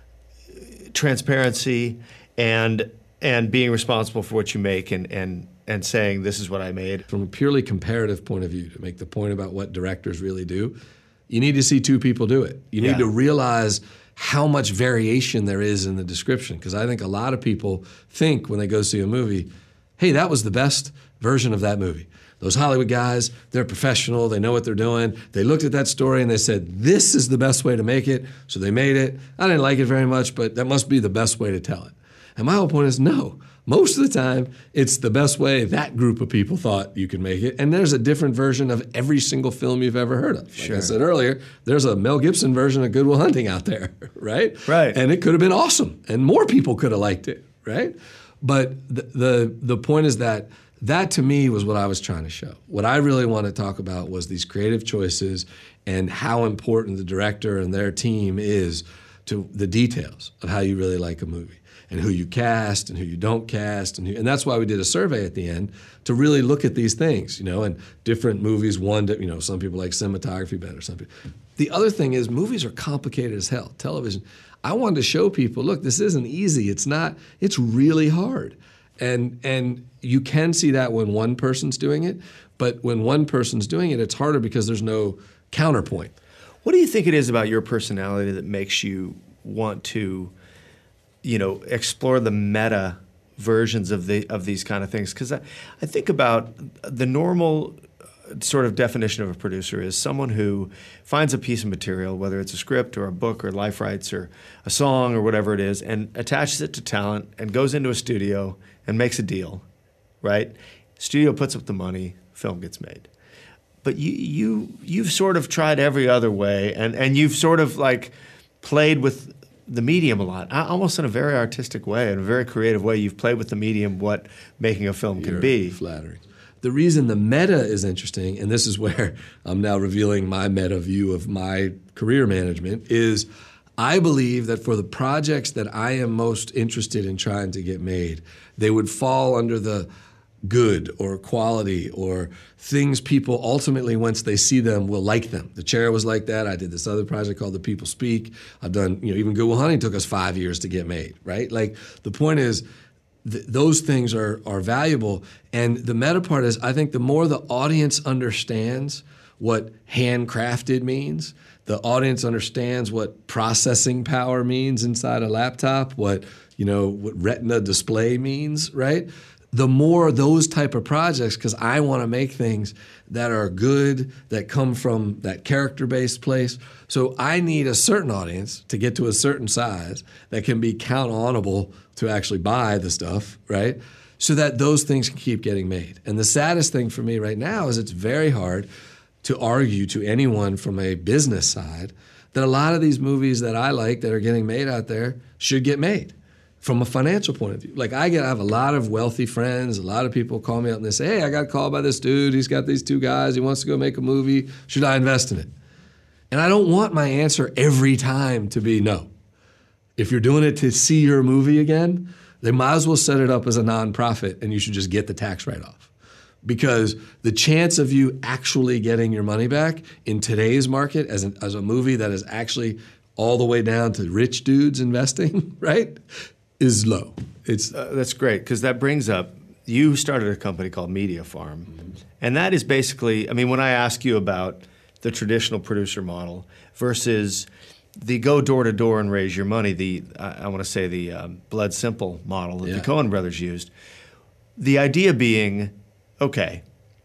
transparency and and being responsible for what you make, and and and saying, this is what I made. From a purely comparative point of view, to make the point about what directors really do, you need to see two people do it. You need Yeah. to realize how much variation there is in the description, because I think a lot of people think when they go see a movie, hey, that was the best version of that movie. Those Hollywood guys, they're professional, they know what they're doing. They looked at that story and they said, this is the best way to make it, so they made it. I didn't like it very much, but that must be the best way to tell it. And my whole point is, no. Most of the time, it's the best way that group of people thought you could make it. And there's a different version of every single film you've ever heard of. Like Sure. I said earlier, there's a Mel Gibson version of Good Will Hunting out there, right? Right. And it could have been awesome, and more people could have liked it, right? But the, the the point is that that to me was what I was trying to show. What I really want to talk about was these creative choices and how important the director and their team is to the details of how you really like a movie and who you cast and who you don't cast. And, who, and that's why we did a survey at the end to really look at these things, you know, and different movies, one, you know, some people like cinematography better, some people. The other thing is movies are complicated as hell, television. I wanted to show people, look, this isn't easy. It's not, it's really hard. And and you can see that when one person's doing it, but when one person's doing it, it's harder because there's no counterpoint. What do you think it is about your personality that makes you want to, you know, explore the meta versions of the of these kind of things? Because I, I think about the normal sort of definition of a producer is someone who finds a piece of material, whether it's a script or a book or life rights or a song or whatever it is, and attaches it to talent and goes into a studio and makes a deal, right? Studio puts up the money, film gets made. But you, you, you've sort of tried every other way, and, and you've sort of like played with the medium a lot, almost in a very artistic way, in a very creative way. You've played with the medium, what making a film can You're be. Flattering. The reason the meta is interesting, and this is where I'm now revealing my meta view of my career management, is I believe that for the projects that I am most interested in trying to get made, they would fall under the good or quality or things people ultimately, once they see them, will like them. The Chair was like that. I did this other project called The People Speak. I've done, you know, even Good Will Hunting took us five years to get made, right? Like, the point is, th- those things are are valuable. And the meta part is, I think the more the audience understands what handcrafted means, the audience understands what processing power means inside a laptop, what, you know, what retina display means, right? The more those type of projects, because I want to make things that are good, that come from that character-based place. So I need a certain audience to get to a certain size that can be count-onable to actually buy the stuff, right? So that those things can keep getting made. And the saddest thing for me right now is it's very hard to argue to anyone from a business side that a lot of these movies that I like that are getting made out there should get made. From a financial point of view. Like I get, I have a lot of wealthy friends, a lot of people call me up and they say, hey, I got called by this dude, he's got these two guys, he wants to go make a movie, should I invest in it? And I don't want my answer every time to be no. If you're doing it to see your movie again, they might as well set it up as a nonprofit and you should just get the tax write-off. Because the chance of you actually getting your money back in today's market as, an, as a movie that is actually all the way down to rich dudes investing, right? Is low. It's uh, that's great because that brings up you started a company called Media Farm, mm-hmm. and that is basically. I mean, when I ask you about the traditional producer model versus the go door to door and raise your money, the I, I want to say the um, Blood Simple model that yeah. the Coen brothers used. The idea being, okay,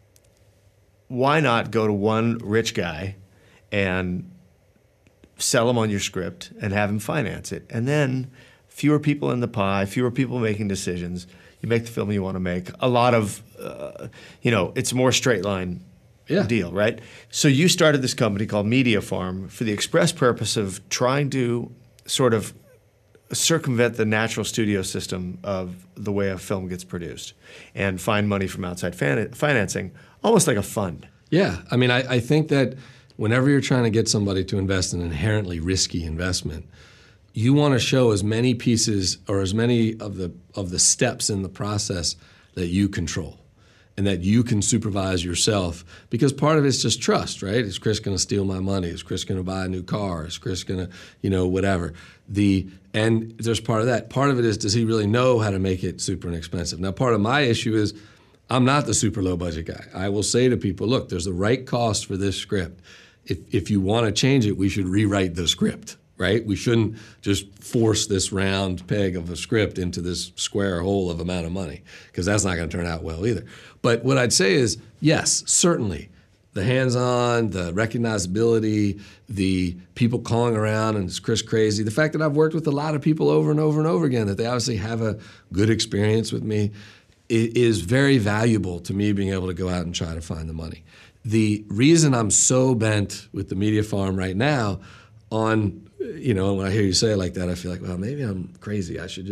why not go to one rich guy and sell him on your script and have him finance it, and then fewer people in the pie, fewer people making decisions. You make the film you want to make. A lot of, uh, you know, it's a more straight line yeah. deal, right? So you started this company called Media Farm for the express purpose of trying to sort of circumvent the natural studio system of the way a film gets produced and find money from outside fan- financing, almost like a fund. Yeah. I mean, I, I think that whenever you're trying to get somebody to invest in an inherently risky investment, you want to show as many pieces or as many of the of the steps in the process that you control and that you can supervise yourself, because part of it's just trust, right? Is Chris going to steal my money? Is Chris going to buy a new car? Is Chris going to, you know, whatever. The and there's part of that. Part of it is, does he really know how to make it super inexpensive? Now, part of my issue is I'm not the super low budget guy. I will say to people, look, there's the right cost for this script. If if you want to change it, we should rewrite the script. Right? We shouldn't just force this round peg of a script into this square hole of amount of money, because that's not going to turn out well either. But what I'd say is, yes, certainly, the hands-on, the recognizability, the people calling around and it's Chris crazy, the fact that I've worked with a lot of people over and over and over again, that they obviously have a good experience with me, is very valuable to me being able to go out and try to find the money. The reason I'm so bent with the Media Farm right now on, you know, when I hear you say it like that, I feel like, well, maybe I'm crazy. I should just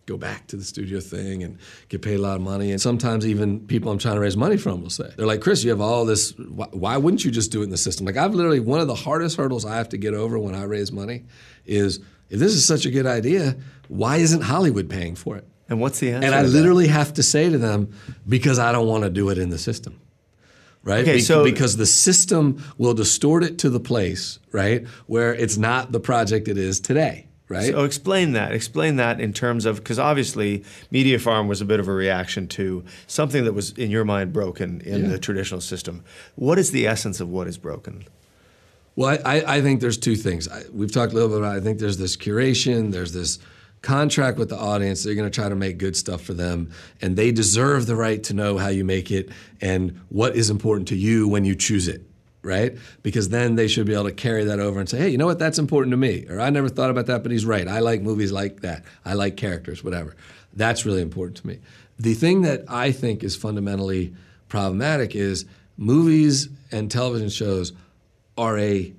go back to the studio thing and get paid a lot of money. And sometimes even people I'm trying to raise money from will say, they're like, Chris, you have all this, why, why wouldn't you just do it in the system? Like I've literally, one of the hardest hurdles I have to get over when I raise money is, if this is such a good idea, why isn't Hollywood paying for it? And what's the answer? And I to literally that? have to say to them, because I don't want to do it in the system. Right? Okay, Be- so because the system will distort it to the place, right, where it's not the project it is today. Right? So explain that. Explain that in terms of, because obviously Media Farm was a bit of a reaction to something that was, in your mind, broken in Yeah. the traditional system. What is the essence of what is broken? Well, I, I think there's two things. I, we've talked a little bit about it. I think there's this curation, there's this contract with the audience. They're going to try to make good stuff for them, and they deserve the right to know how you make it and what is important to you when you choose it. Right? Because then they should be able to carry that over and say, hey, you know what, that's important to me. Or I never thought about that, but he's right. I like movies like that. I like characters, whatever. That's really important to me. The thing that I think is fundamentally problematic is movies and television shows are a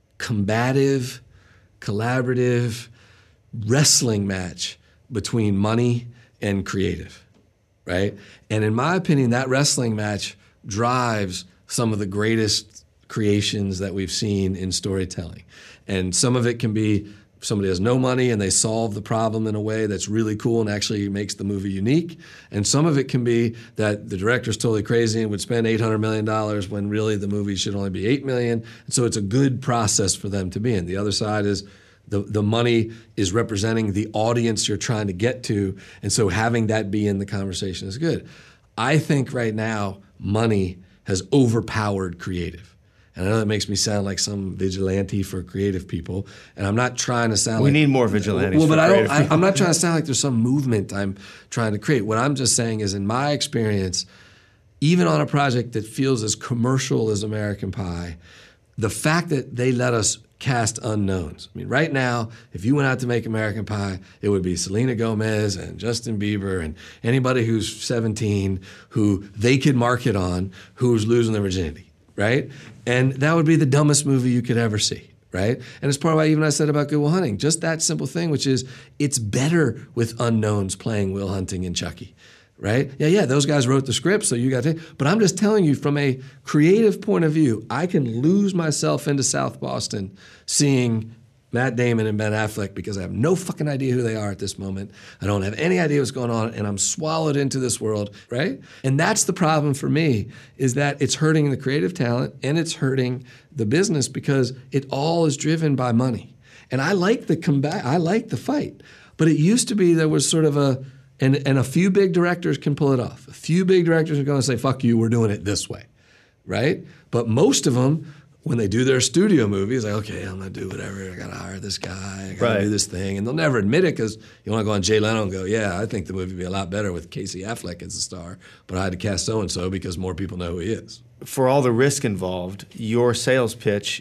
combative, collaborative wrestling match between money and creative, right? And in my opinion, that wrestling match drives some of the greatest creations that we've seen in storytelling. And some of it can be somebody has no money and they solve the problem in a way that's really cool and actually makes the movie unique. And some of it can be that the director's totally crazy and would spend eight hundred million dollars when really the movie should only be eight million dollars. And so it's a good process for them to be in. The other side is the, the money is representing the audience you're trying to get to. And so having that be in the conversation is good. I think right now money has overpowered creative. And I know that makes me sound like some vigilante for creative people, and I'm not trying to sound we like... We need more vigilantes well, for but I don't, creative people. I, I'm not trying to sound like there's some movement I'm trying to create. What I'm just saying is, in my experience, even on a project that feels as commercial as American Pie, the fact that they let us cast unknowns. I mean, right now, if you went out to make American Pie, it would be Selena Gomez and Justin Bieber and anybody who's seventeen who they could market on who's losing their virginity, right? And that would be the dumbest movie you could ever see, right? And it's part of why even I said about Good Will Hunting, just that simple thing, which is it's better with unknowns playing Will Hunting and Chucky. Right? Yeah, yeah, those guys wrote the script, so you got to. But I'm just telling you from a creative point of view, I can lose myself into South Boston seeing Matt Damon and Ben Affleck because I have no fucking idea who they are at this moment. I don't have any idea what's going on, and I'm swallowed into this world, right? And that's the problem for me, is that it's hurting the creative talent and it's hurting the business because it all is driven by money. And I like the combat, I like the fight. But it used to be there was sort of a, And, and a few big directors can pull it off. A few big directors are going to say, fuck you, we're doing it this way, right? But most of them, when they do their studio movies, like, okay, I'm going to do whatever. I got to hire this guy. I got to Right. do this thing. And they'll never admit it because you want to go on Jay Leno and go, yeah, I think the movie would be a lot better with Casey Affleck as the star, but I had to cast so-and-so because more people know who he is. For all the risk involved, your sales pitch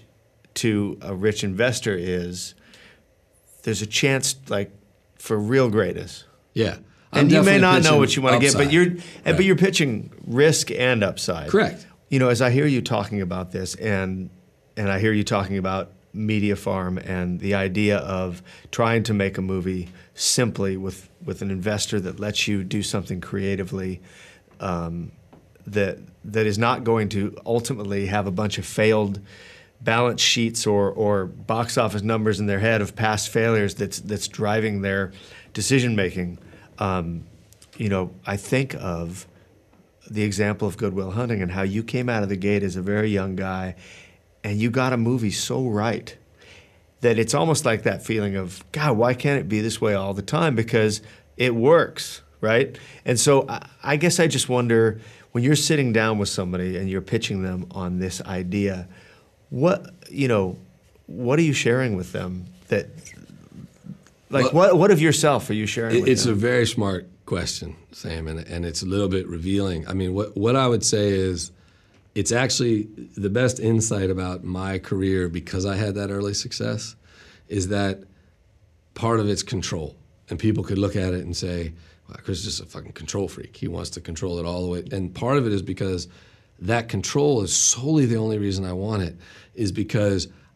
to a rich investor is there's a chance, like, for real greatness. Yeah. And I'm you may definitely not know pitching what you want to get, but upside. you're Right. but you're pitching risk and upside. Correct. You know, as I hear you talking about this, and and I hear you talking about Media Farm and the idea of trying to make a movie simply with with an investor that lets you do something creatively, um, that that is not going to ultimately have a bunch of failed balance sheets or or box office numbers in their head of past failures that's that's driving their decision making. Um, you know, I think of the example of Good Will Hunting and how you came out of the gate as a very young guy and you got a movie so right that it's almost like that feeling of, God, why can't it be this way all the time? Because it works, right? And so I, I guess I just wonder, when you're sitting down with somebody and you're pitching them on this idea, what, you know, what are you sharing with them that, like, Well, what what of yourself are you sharing with It's them? a very smart question, Sam, and, and it's a little bit revealing. I mean, what, what I would say is it's actually the best insight about my career because I had that early success is that part of it's control. And people could look at it and say, well, Chris is just a fucking control freak. He wants to control it all the way. And part of it is because that control is solely the only reason I want it, is because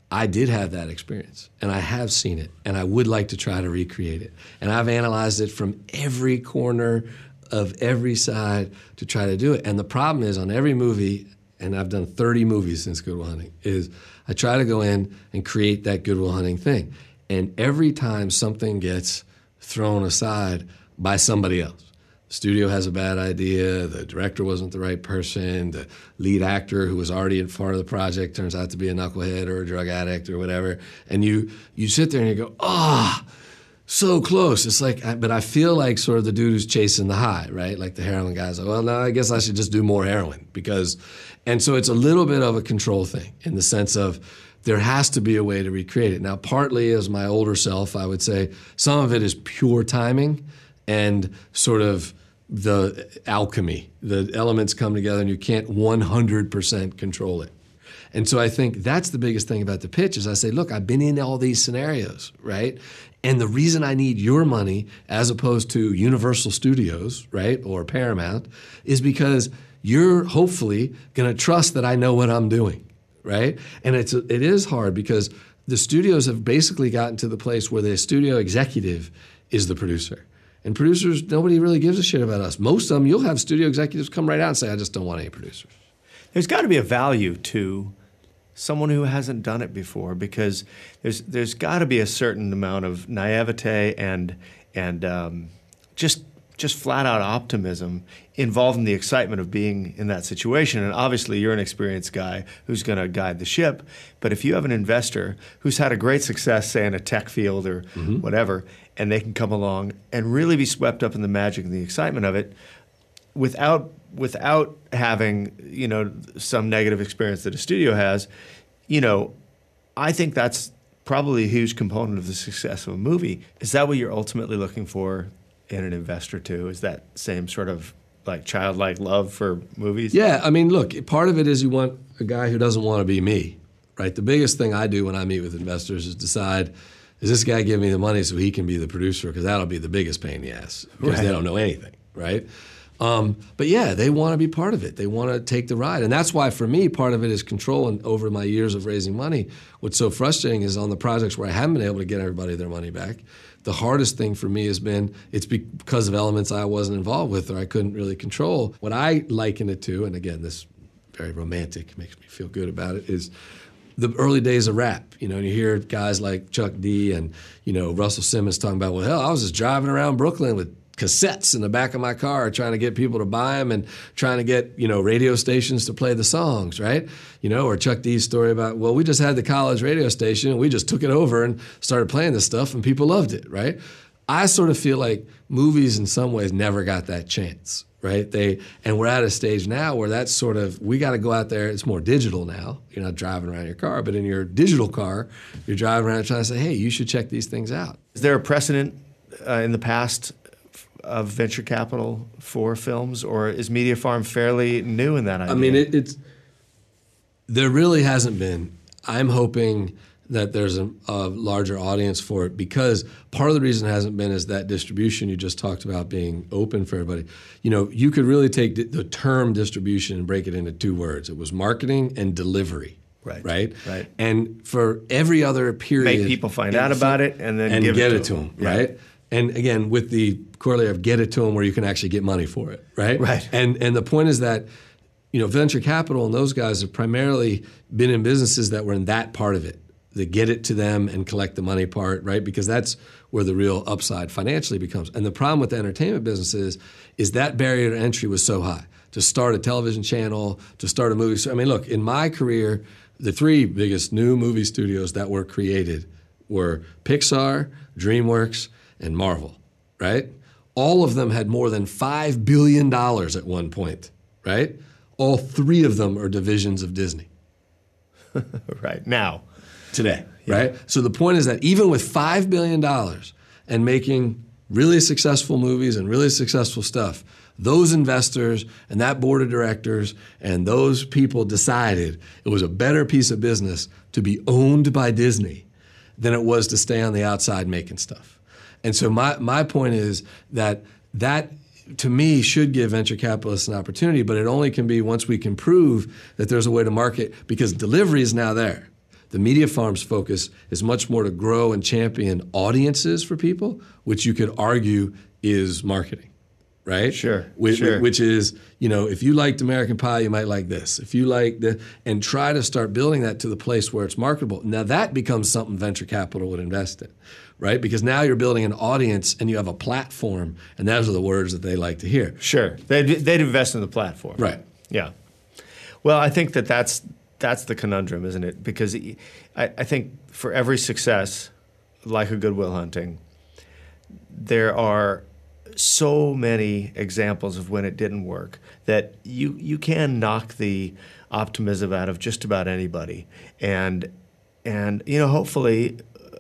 I did have that experience, and I have seen it, and I would like to try to recreate it. And I've analyzed it from every corner of every side to try to do it. And the problem is on every movie, and I've done thirty movies since Good Will Hunting, is I try to go in and create that Good Will Hunting thing. And every time something gets thrown aside by somebody else. The studio has a bad idea, the director wasn't the right person, the lead actor who was already in part of the project turns out to be a knucklehead or a drug addict or whatever, and you you sit there and you go, ah, oh, so close. It's like, but I feel like sort of the dude who's chasing the high, right? Like the heroin guy's like, well, no, I guess I should just do more heroin because, and so it's a little bit of a control thing in the sense of there has to be a way to recreate it. Now, partly as my older self, I would say some of it is pure timing and sort of the alchemy. The elements come together and you can't one hundred percent control it. And so I think that's the biggest thing about the pitch is I say, look, I've been in all these scenarios, right? And the reason I need your money as opposed to Universal Studios, right, or Paramount, is because you're hopefully going to trust that I know what I'm doing, right? And it's it is hard because the studios have basically gotten to the place where the studio executive is the producer. And producers, nobody really gives a shit about us. Most of them, you'll have studio executives come right out and say, I just don't want any producers. There's got to be a value to someone who hasn't done it before because there's there's got to be a certain amount of naivete and and um, just just flat out optimism involved in the excitement of being in that situation. And obviously you're an experienced guy who's going to guide the ship. But if you have an investor who's had a great success, say in a tech field or mm-hmm. whatever, and they can come along and really be swept up in the magic and the excitement of it without without having, you know, some negative experience that a studio has, you know, I think that's probably a huge component of the success of a movie. Is that what you're ultimately looking for in an investor too? Is that same sort of like childlike love for movies? Yeah, I mean, look, part of it is you want a guy who doesn't want to be me, right? The biggest thing I do when I meet with investors is decide, does this guy give me the money so he can be the producer? Because that'll be the biggest pain in the ass because right. they don't know anything, right? Um, but yeah, they want to be part of it. They want to take the ride. And that's why for me, part of it is control. And over my years of raising money, what's so frustrating is on the projects where I haven't been able to get everybody their money back, the hardest thing for me has been it's because of elements I wasn't involved with or I couldn't really control. What I liken it to, and again, this very romantic, makes me feel good about it, is the early days of rap. You know, and you hear guys like Chuck D and, you know, Russell Simmons talking about, well, hell, I was just driving around Brooklyn with cassettes in the back of my car trying to get people to buy them and trying to get, you know, radio stations to play the songs, right? You know, or Chuck D's story about, well, we just had the college radio station and we just took it over and started playing this stuff and people loved it, right? I sort of feel like movies in some ways never got that chance, right? They and we're at a stage now where that's sort of, we got to go out there, it's more digital now. You're not driving around your car, but in your digital car, you're driving around trying to say, hey, you should check these things out. Is there a precedent uh, in the past of venture capital for films, or is Media Farm fairly new in that idea? I mean, it, it's there really hasn't been. I'm hoping that there's a, a larger audience for it because part of the reason it hasn't been is that distribution you just talked about being open for everybody. You know, you could really take the, the term distribution and break it into two words. It was marketing and delivery. Right. Right. Right. And for every other period, make people find out about it and then and give get it it to to them. them, right? Yeah. And again, with the corollary of get it to them where you can actually get money for it, right? Right. And and the point is that, you know, venture capital and those guys have primarily been in businesses that were in that part of it, the get it to them and collect the money part, right? Because that's where the real upside financially becomes. And the problem with the entertainment business is, is that barrier to entry was so high. To start a television channel, to start a movie. I mean, look, in my career, the three biggest new movie studios that were created were Pixar, DreamWorks, and Marvel, right? All of them had more than five billion dollars at one point, right? All three of them are divisions of Disney. Right, now. Today, yeah. Right? So the point is that even with five billion dollars and making really successful movies and really successful stuff, those investors and that board of directors and those people decided it was a better piece of business to be owned by Disney than it was to stay on the outside making stuff. And so my, my point is that that, to me, should give venture capitalists an opportunity, but it only can be once we can prove that there's a way to market because delivery is now there. The Media Farm's focus is much more to grow and champion audiences for people, which you could argue is marketing. Right? Sure, which, sure. Which is, you know, if you liked American Pie, you might like this. If you like the, and try to start building that to the place where it's marketable. Now that becomes something venture capital would invest in, right? Because now you're building an audience and you have a platform, and those are the words that they like to hear. Sure, they'd, they'd invest in the platform. Right. Yeah. Well, I think that that's, that's the conundrum, isn't it? Because I, I think for every success, like a Good Will Hunting, there are so many examples of when it didn't work that you you can knock the optimism out of just about anybody, and and you know hopefully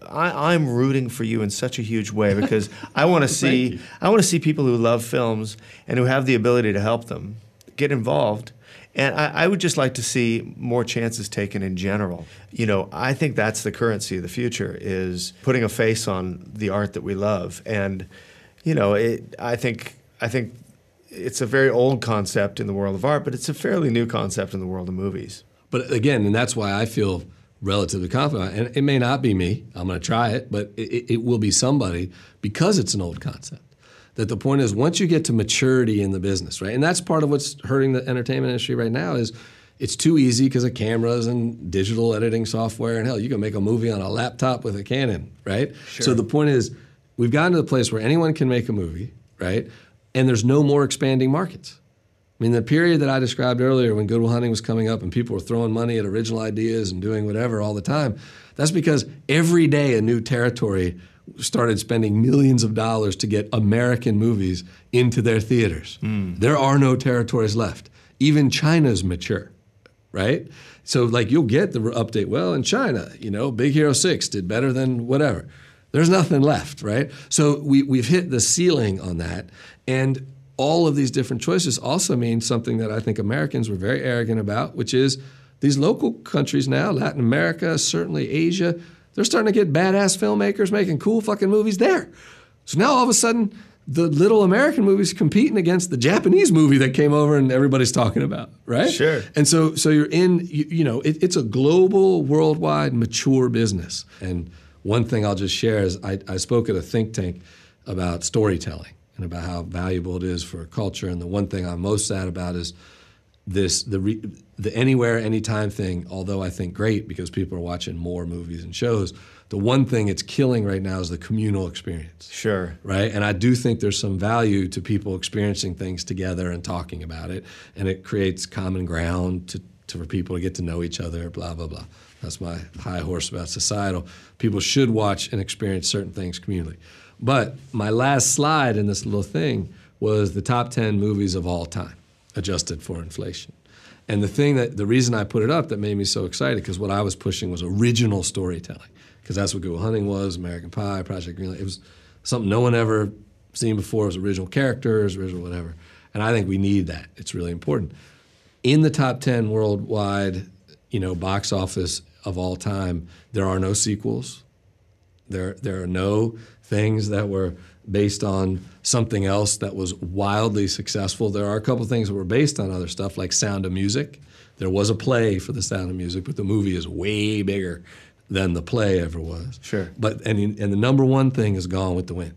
I, I'm rooting for you in such a huge way because I want to see I want to see people who love films and who have the ability to help them get involved. And I, I would just like to see more chances taken in general. You know, I think that's the currency of the future, is putting a face on the art that we love. And you know, it, I think I think it's a very old concept in the world of art, but it's a fairly new concept in the world of movies. But again, and that's why I feel relatively confident. And it may not be me. I'm going to try it, but it, it will be somebody because it's an old concept. That the point is, once you get to maturity in the business, right? And that's part of what's hurting the entertainment industry right now is it's too easy because of cameras and digital editing software. And hell, you can make a movie on a laptop with a Canon, right? Sure. So the point is, we've gotten to the place where anyone can make a movie, right? And there's no more expanding markets. I mean, the period that I described earlier when Good Will Hunting was coming up and people were throwing money at original ideas and doing whatever all the time, that's because every day a new territory started spending millions of dollars to get American movies into their theaters. Mm. There are no territories left. Even China's mature, right? So like you'll get the update, well, in China, you know, Big Hero six did better than whatever. There's nothing left, right? So we, we've hit the ceiling on that. And all of these different choices also mean something that I think Americans were very arrogant about, which is these local countries now, Latin America, certainly Asia, they're starting to get badass filmmakers making cool fucking movies there. So now all of a sudden, the little American movies competing against the Japanese movie that came over and everybody's talking about, right? Sure. And so so you're in, you, you know, it, it's a global, worldwide, mature business. And one thing I'll just share is I, I spoke at a think tank about storytelling and about how valuable it is for a culture. And the one thing I'm most sad about is this the re, the anywhere, anytime thing, although I think great because people are watching more movies and shows, the one thing it's killing right now is the communal experience. Sure. Right? And I do think there's some value to people experiencing things together and talking about it. And it creates common ground to, to for people to get to know each other, blah, blah, blah. That's my high horse about societal. People should watch and experience certain things communally. But my last slide in this little thing was the top ten movies of all time, adjusted for inflation. And the thing that, the reason I put it up that made me so excited, because what I was pushing was original storytelling, because that's what Good Will Hunting was, American Pie, Project Greenlight. It was something no one ever seen before. It was original characters, original whatever. And I think we need that. It's really important. In the top ten worldwide, you know, box office of all time, there are no sequels. There, there are no things that were based on something else that was wildly successful. There are a couple things that were based on other stuff, like Sound of Music. There was a play for The Sound of Music, but the movie is way bigger than the play ever was. Sure. But and and the number one thing is Gone with the Wind.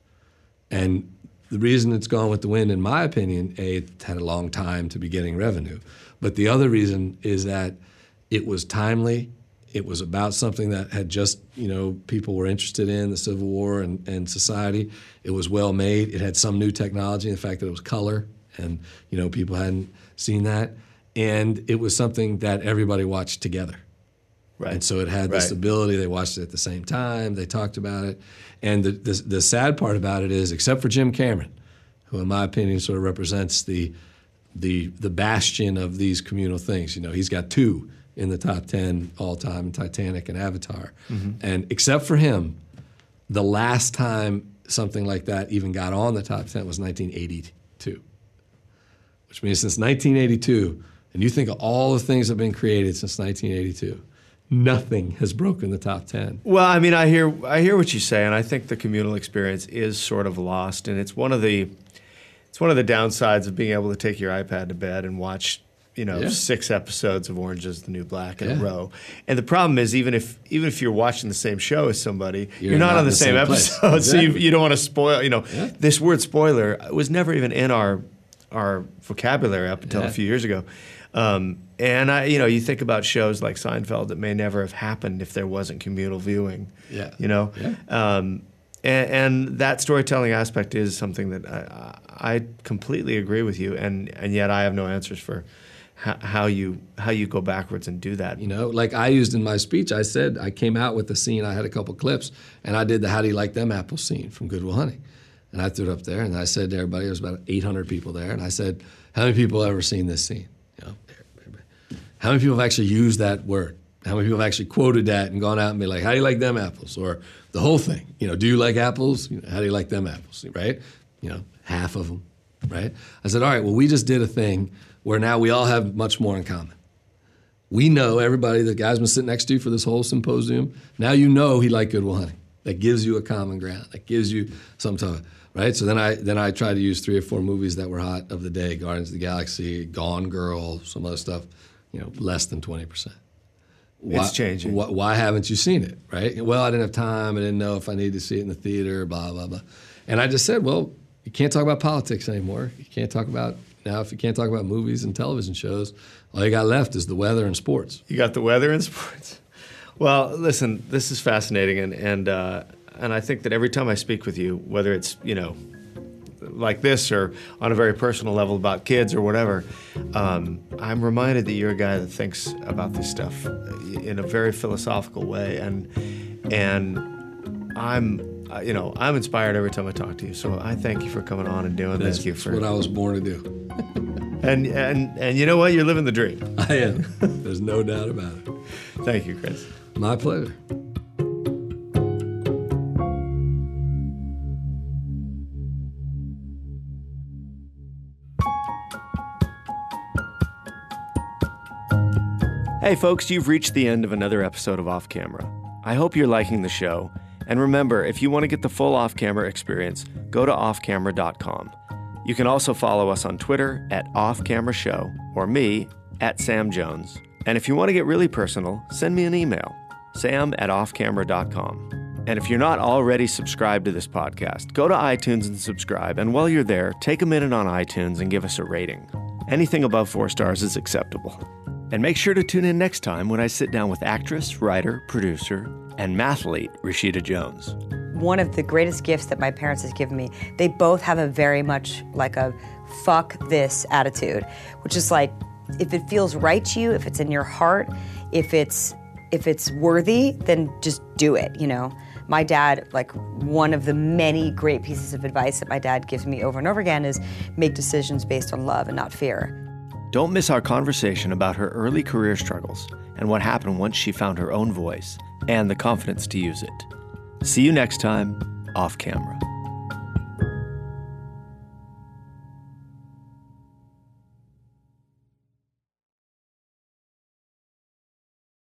And the reason it's Gone with the Wind, in my opinion, A, it had a long time to be getting revenue. But the other reason is that it was timely. It was about something that had just, you know, people were interested in, the Civil War and, and society. It was well made. It had some new technology, the fact that it was color, and, you know, people hadn't seen that. And it was something that everybody watched together. Right. And so it had this right. ability. They watched it at the same time. They talked about it. And the, the, the sad part about it is, except for Jim Cameron, who in my opinion sort of represents the, the, the bastion of these communal things. You know, he's got two in the top ten all-time, Titanic and Avatar. Mm-hmm. And except for him, the last time something like that even got on the top ten was nineteen eighty-two, which means since nineteen eighty-two, and you think of all the things that have been created since nineteen eighty-two, nothing has broken the top ten. Well, I mean, I hear I hear what you say, and I think the communal experience is sort of lost, and it's one of the it's one of the downsides of being able to take your iPad to bed and watch you know, Yeah. six episodes of Orange is the New Black in Yeah. a row. And the problem is, even if even if you're watching the same show as somebody, you're, You're not, not on in the, the same, same place. episode, so you, Exactly. you don't want to spoil. You know, Yeah. this word spoiler was never even in our our vocabulary up until Yeah. a few years ago. Um, and I, you know, you think about shows like Seinfeld that may never have happened if there wasn't communal viewing. Yeah. You know. Yeah. Um, and, and that storytelling aspect is something that I, I completely agree with you, and, and yet I have no answers for how, how you how you go backwards and do that. You know, like I used in my speech, I said I came out with the scene. I had a couple clips, and I did the "How do you like them apples" scene from Good Will Hunting, and I threw it up there, and I said to everybody, there was about eight hundred people there, and I said, "How many people have ever seen this scene? You know, how many people have actually used that word? How many people have actually quoted that and gone out and be like, how do you like them apples?" Or the whole thing, you know, do you like apples? You know, how do you like them apples, right? You know, half of them, right? I said, all right, well, we just did a thing where now we all have much more in common. We know everybody, the guy's been sitting next to you for this whole symposium, now you know he liked Good Will Hunting. That gives you a common ground. That gives you some time, right? So then I then I tried to use three or four movies that were hot of the day, Guardians of the Galaxy, Gone Girl, some other stuff, you know, less than twenty percent. Why, It's changing. Why, why haven't you seen it, right? Well, I didn't have time. I didn't know if I needed to see it in the theater, blah, blah, blah. And I just said, well, you can't talk about politics anymore. You can't talk about, now if you can't talk about movies and television shows, all you got left is the weather and sports. You got the weather and sports. Well, listen, this is fascinating, and and uh, and I think that every time I speak with you, whether it's you know like this or on a very personal level about kids or whatever, um, I'm reminded that you're a guy that thinks about this stuff in a very philosophical way, and and I'm uh, you know I'm inspired every time I talk to you. So I thank you for coming on and doing this. That's, you that's for what I was born to do. and and and you know what? You're living the dream. I am. There's no doubt about it. Thank you, Chris. My pleasure. Hey folks, you've reached the end of another episode of Off Camera. I hope you're liking the show. And remember, if you want to get the full Off Camera experience, go to off camera dot com. You can also follow us on Twitter at Off Camera Show or me at Sam Jones. And if you want to get really personal, send me an email, sam at off camera dot com. And if you're not already subscribed to this podcast, go to iTunes and subscribe. And while you're there, take a minute on iTunes and give us a rating. Anything above four stars is acceptable. And make sure to tune in next time when I sit down with actress, writer, producer, and mathlete Rashida Jones. One of the greatest gifts that my parents has given me, they both have a very much like a fuck this attitude, which is like, if it feels right to you, if it's in your heart, if it's if it's worthy, then just do it, you know? My dad, like one of the many great pieces of advice that my dad gives me over and over again is make decisions based on love and not fear. Don't miss our conversation about her early career struggles and what happened once she found her own voice and the confidence to use it. See you next time, Off Camera.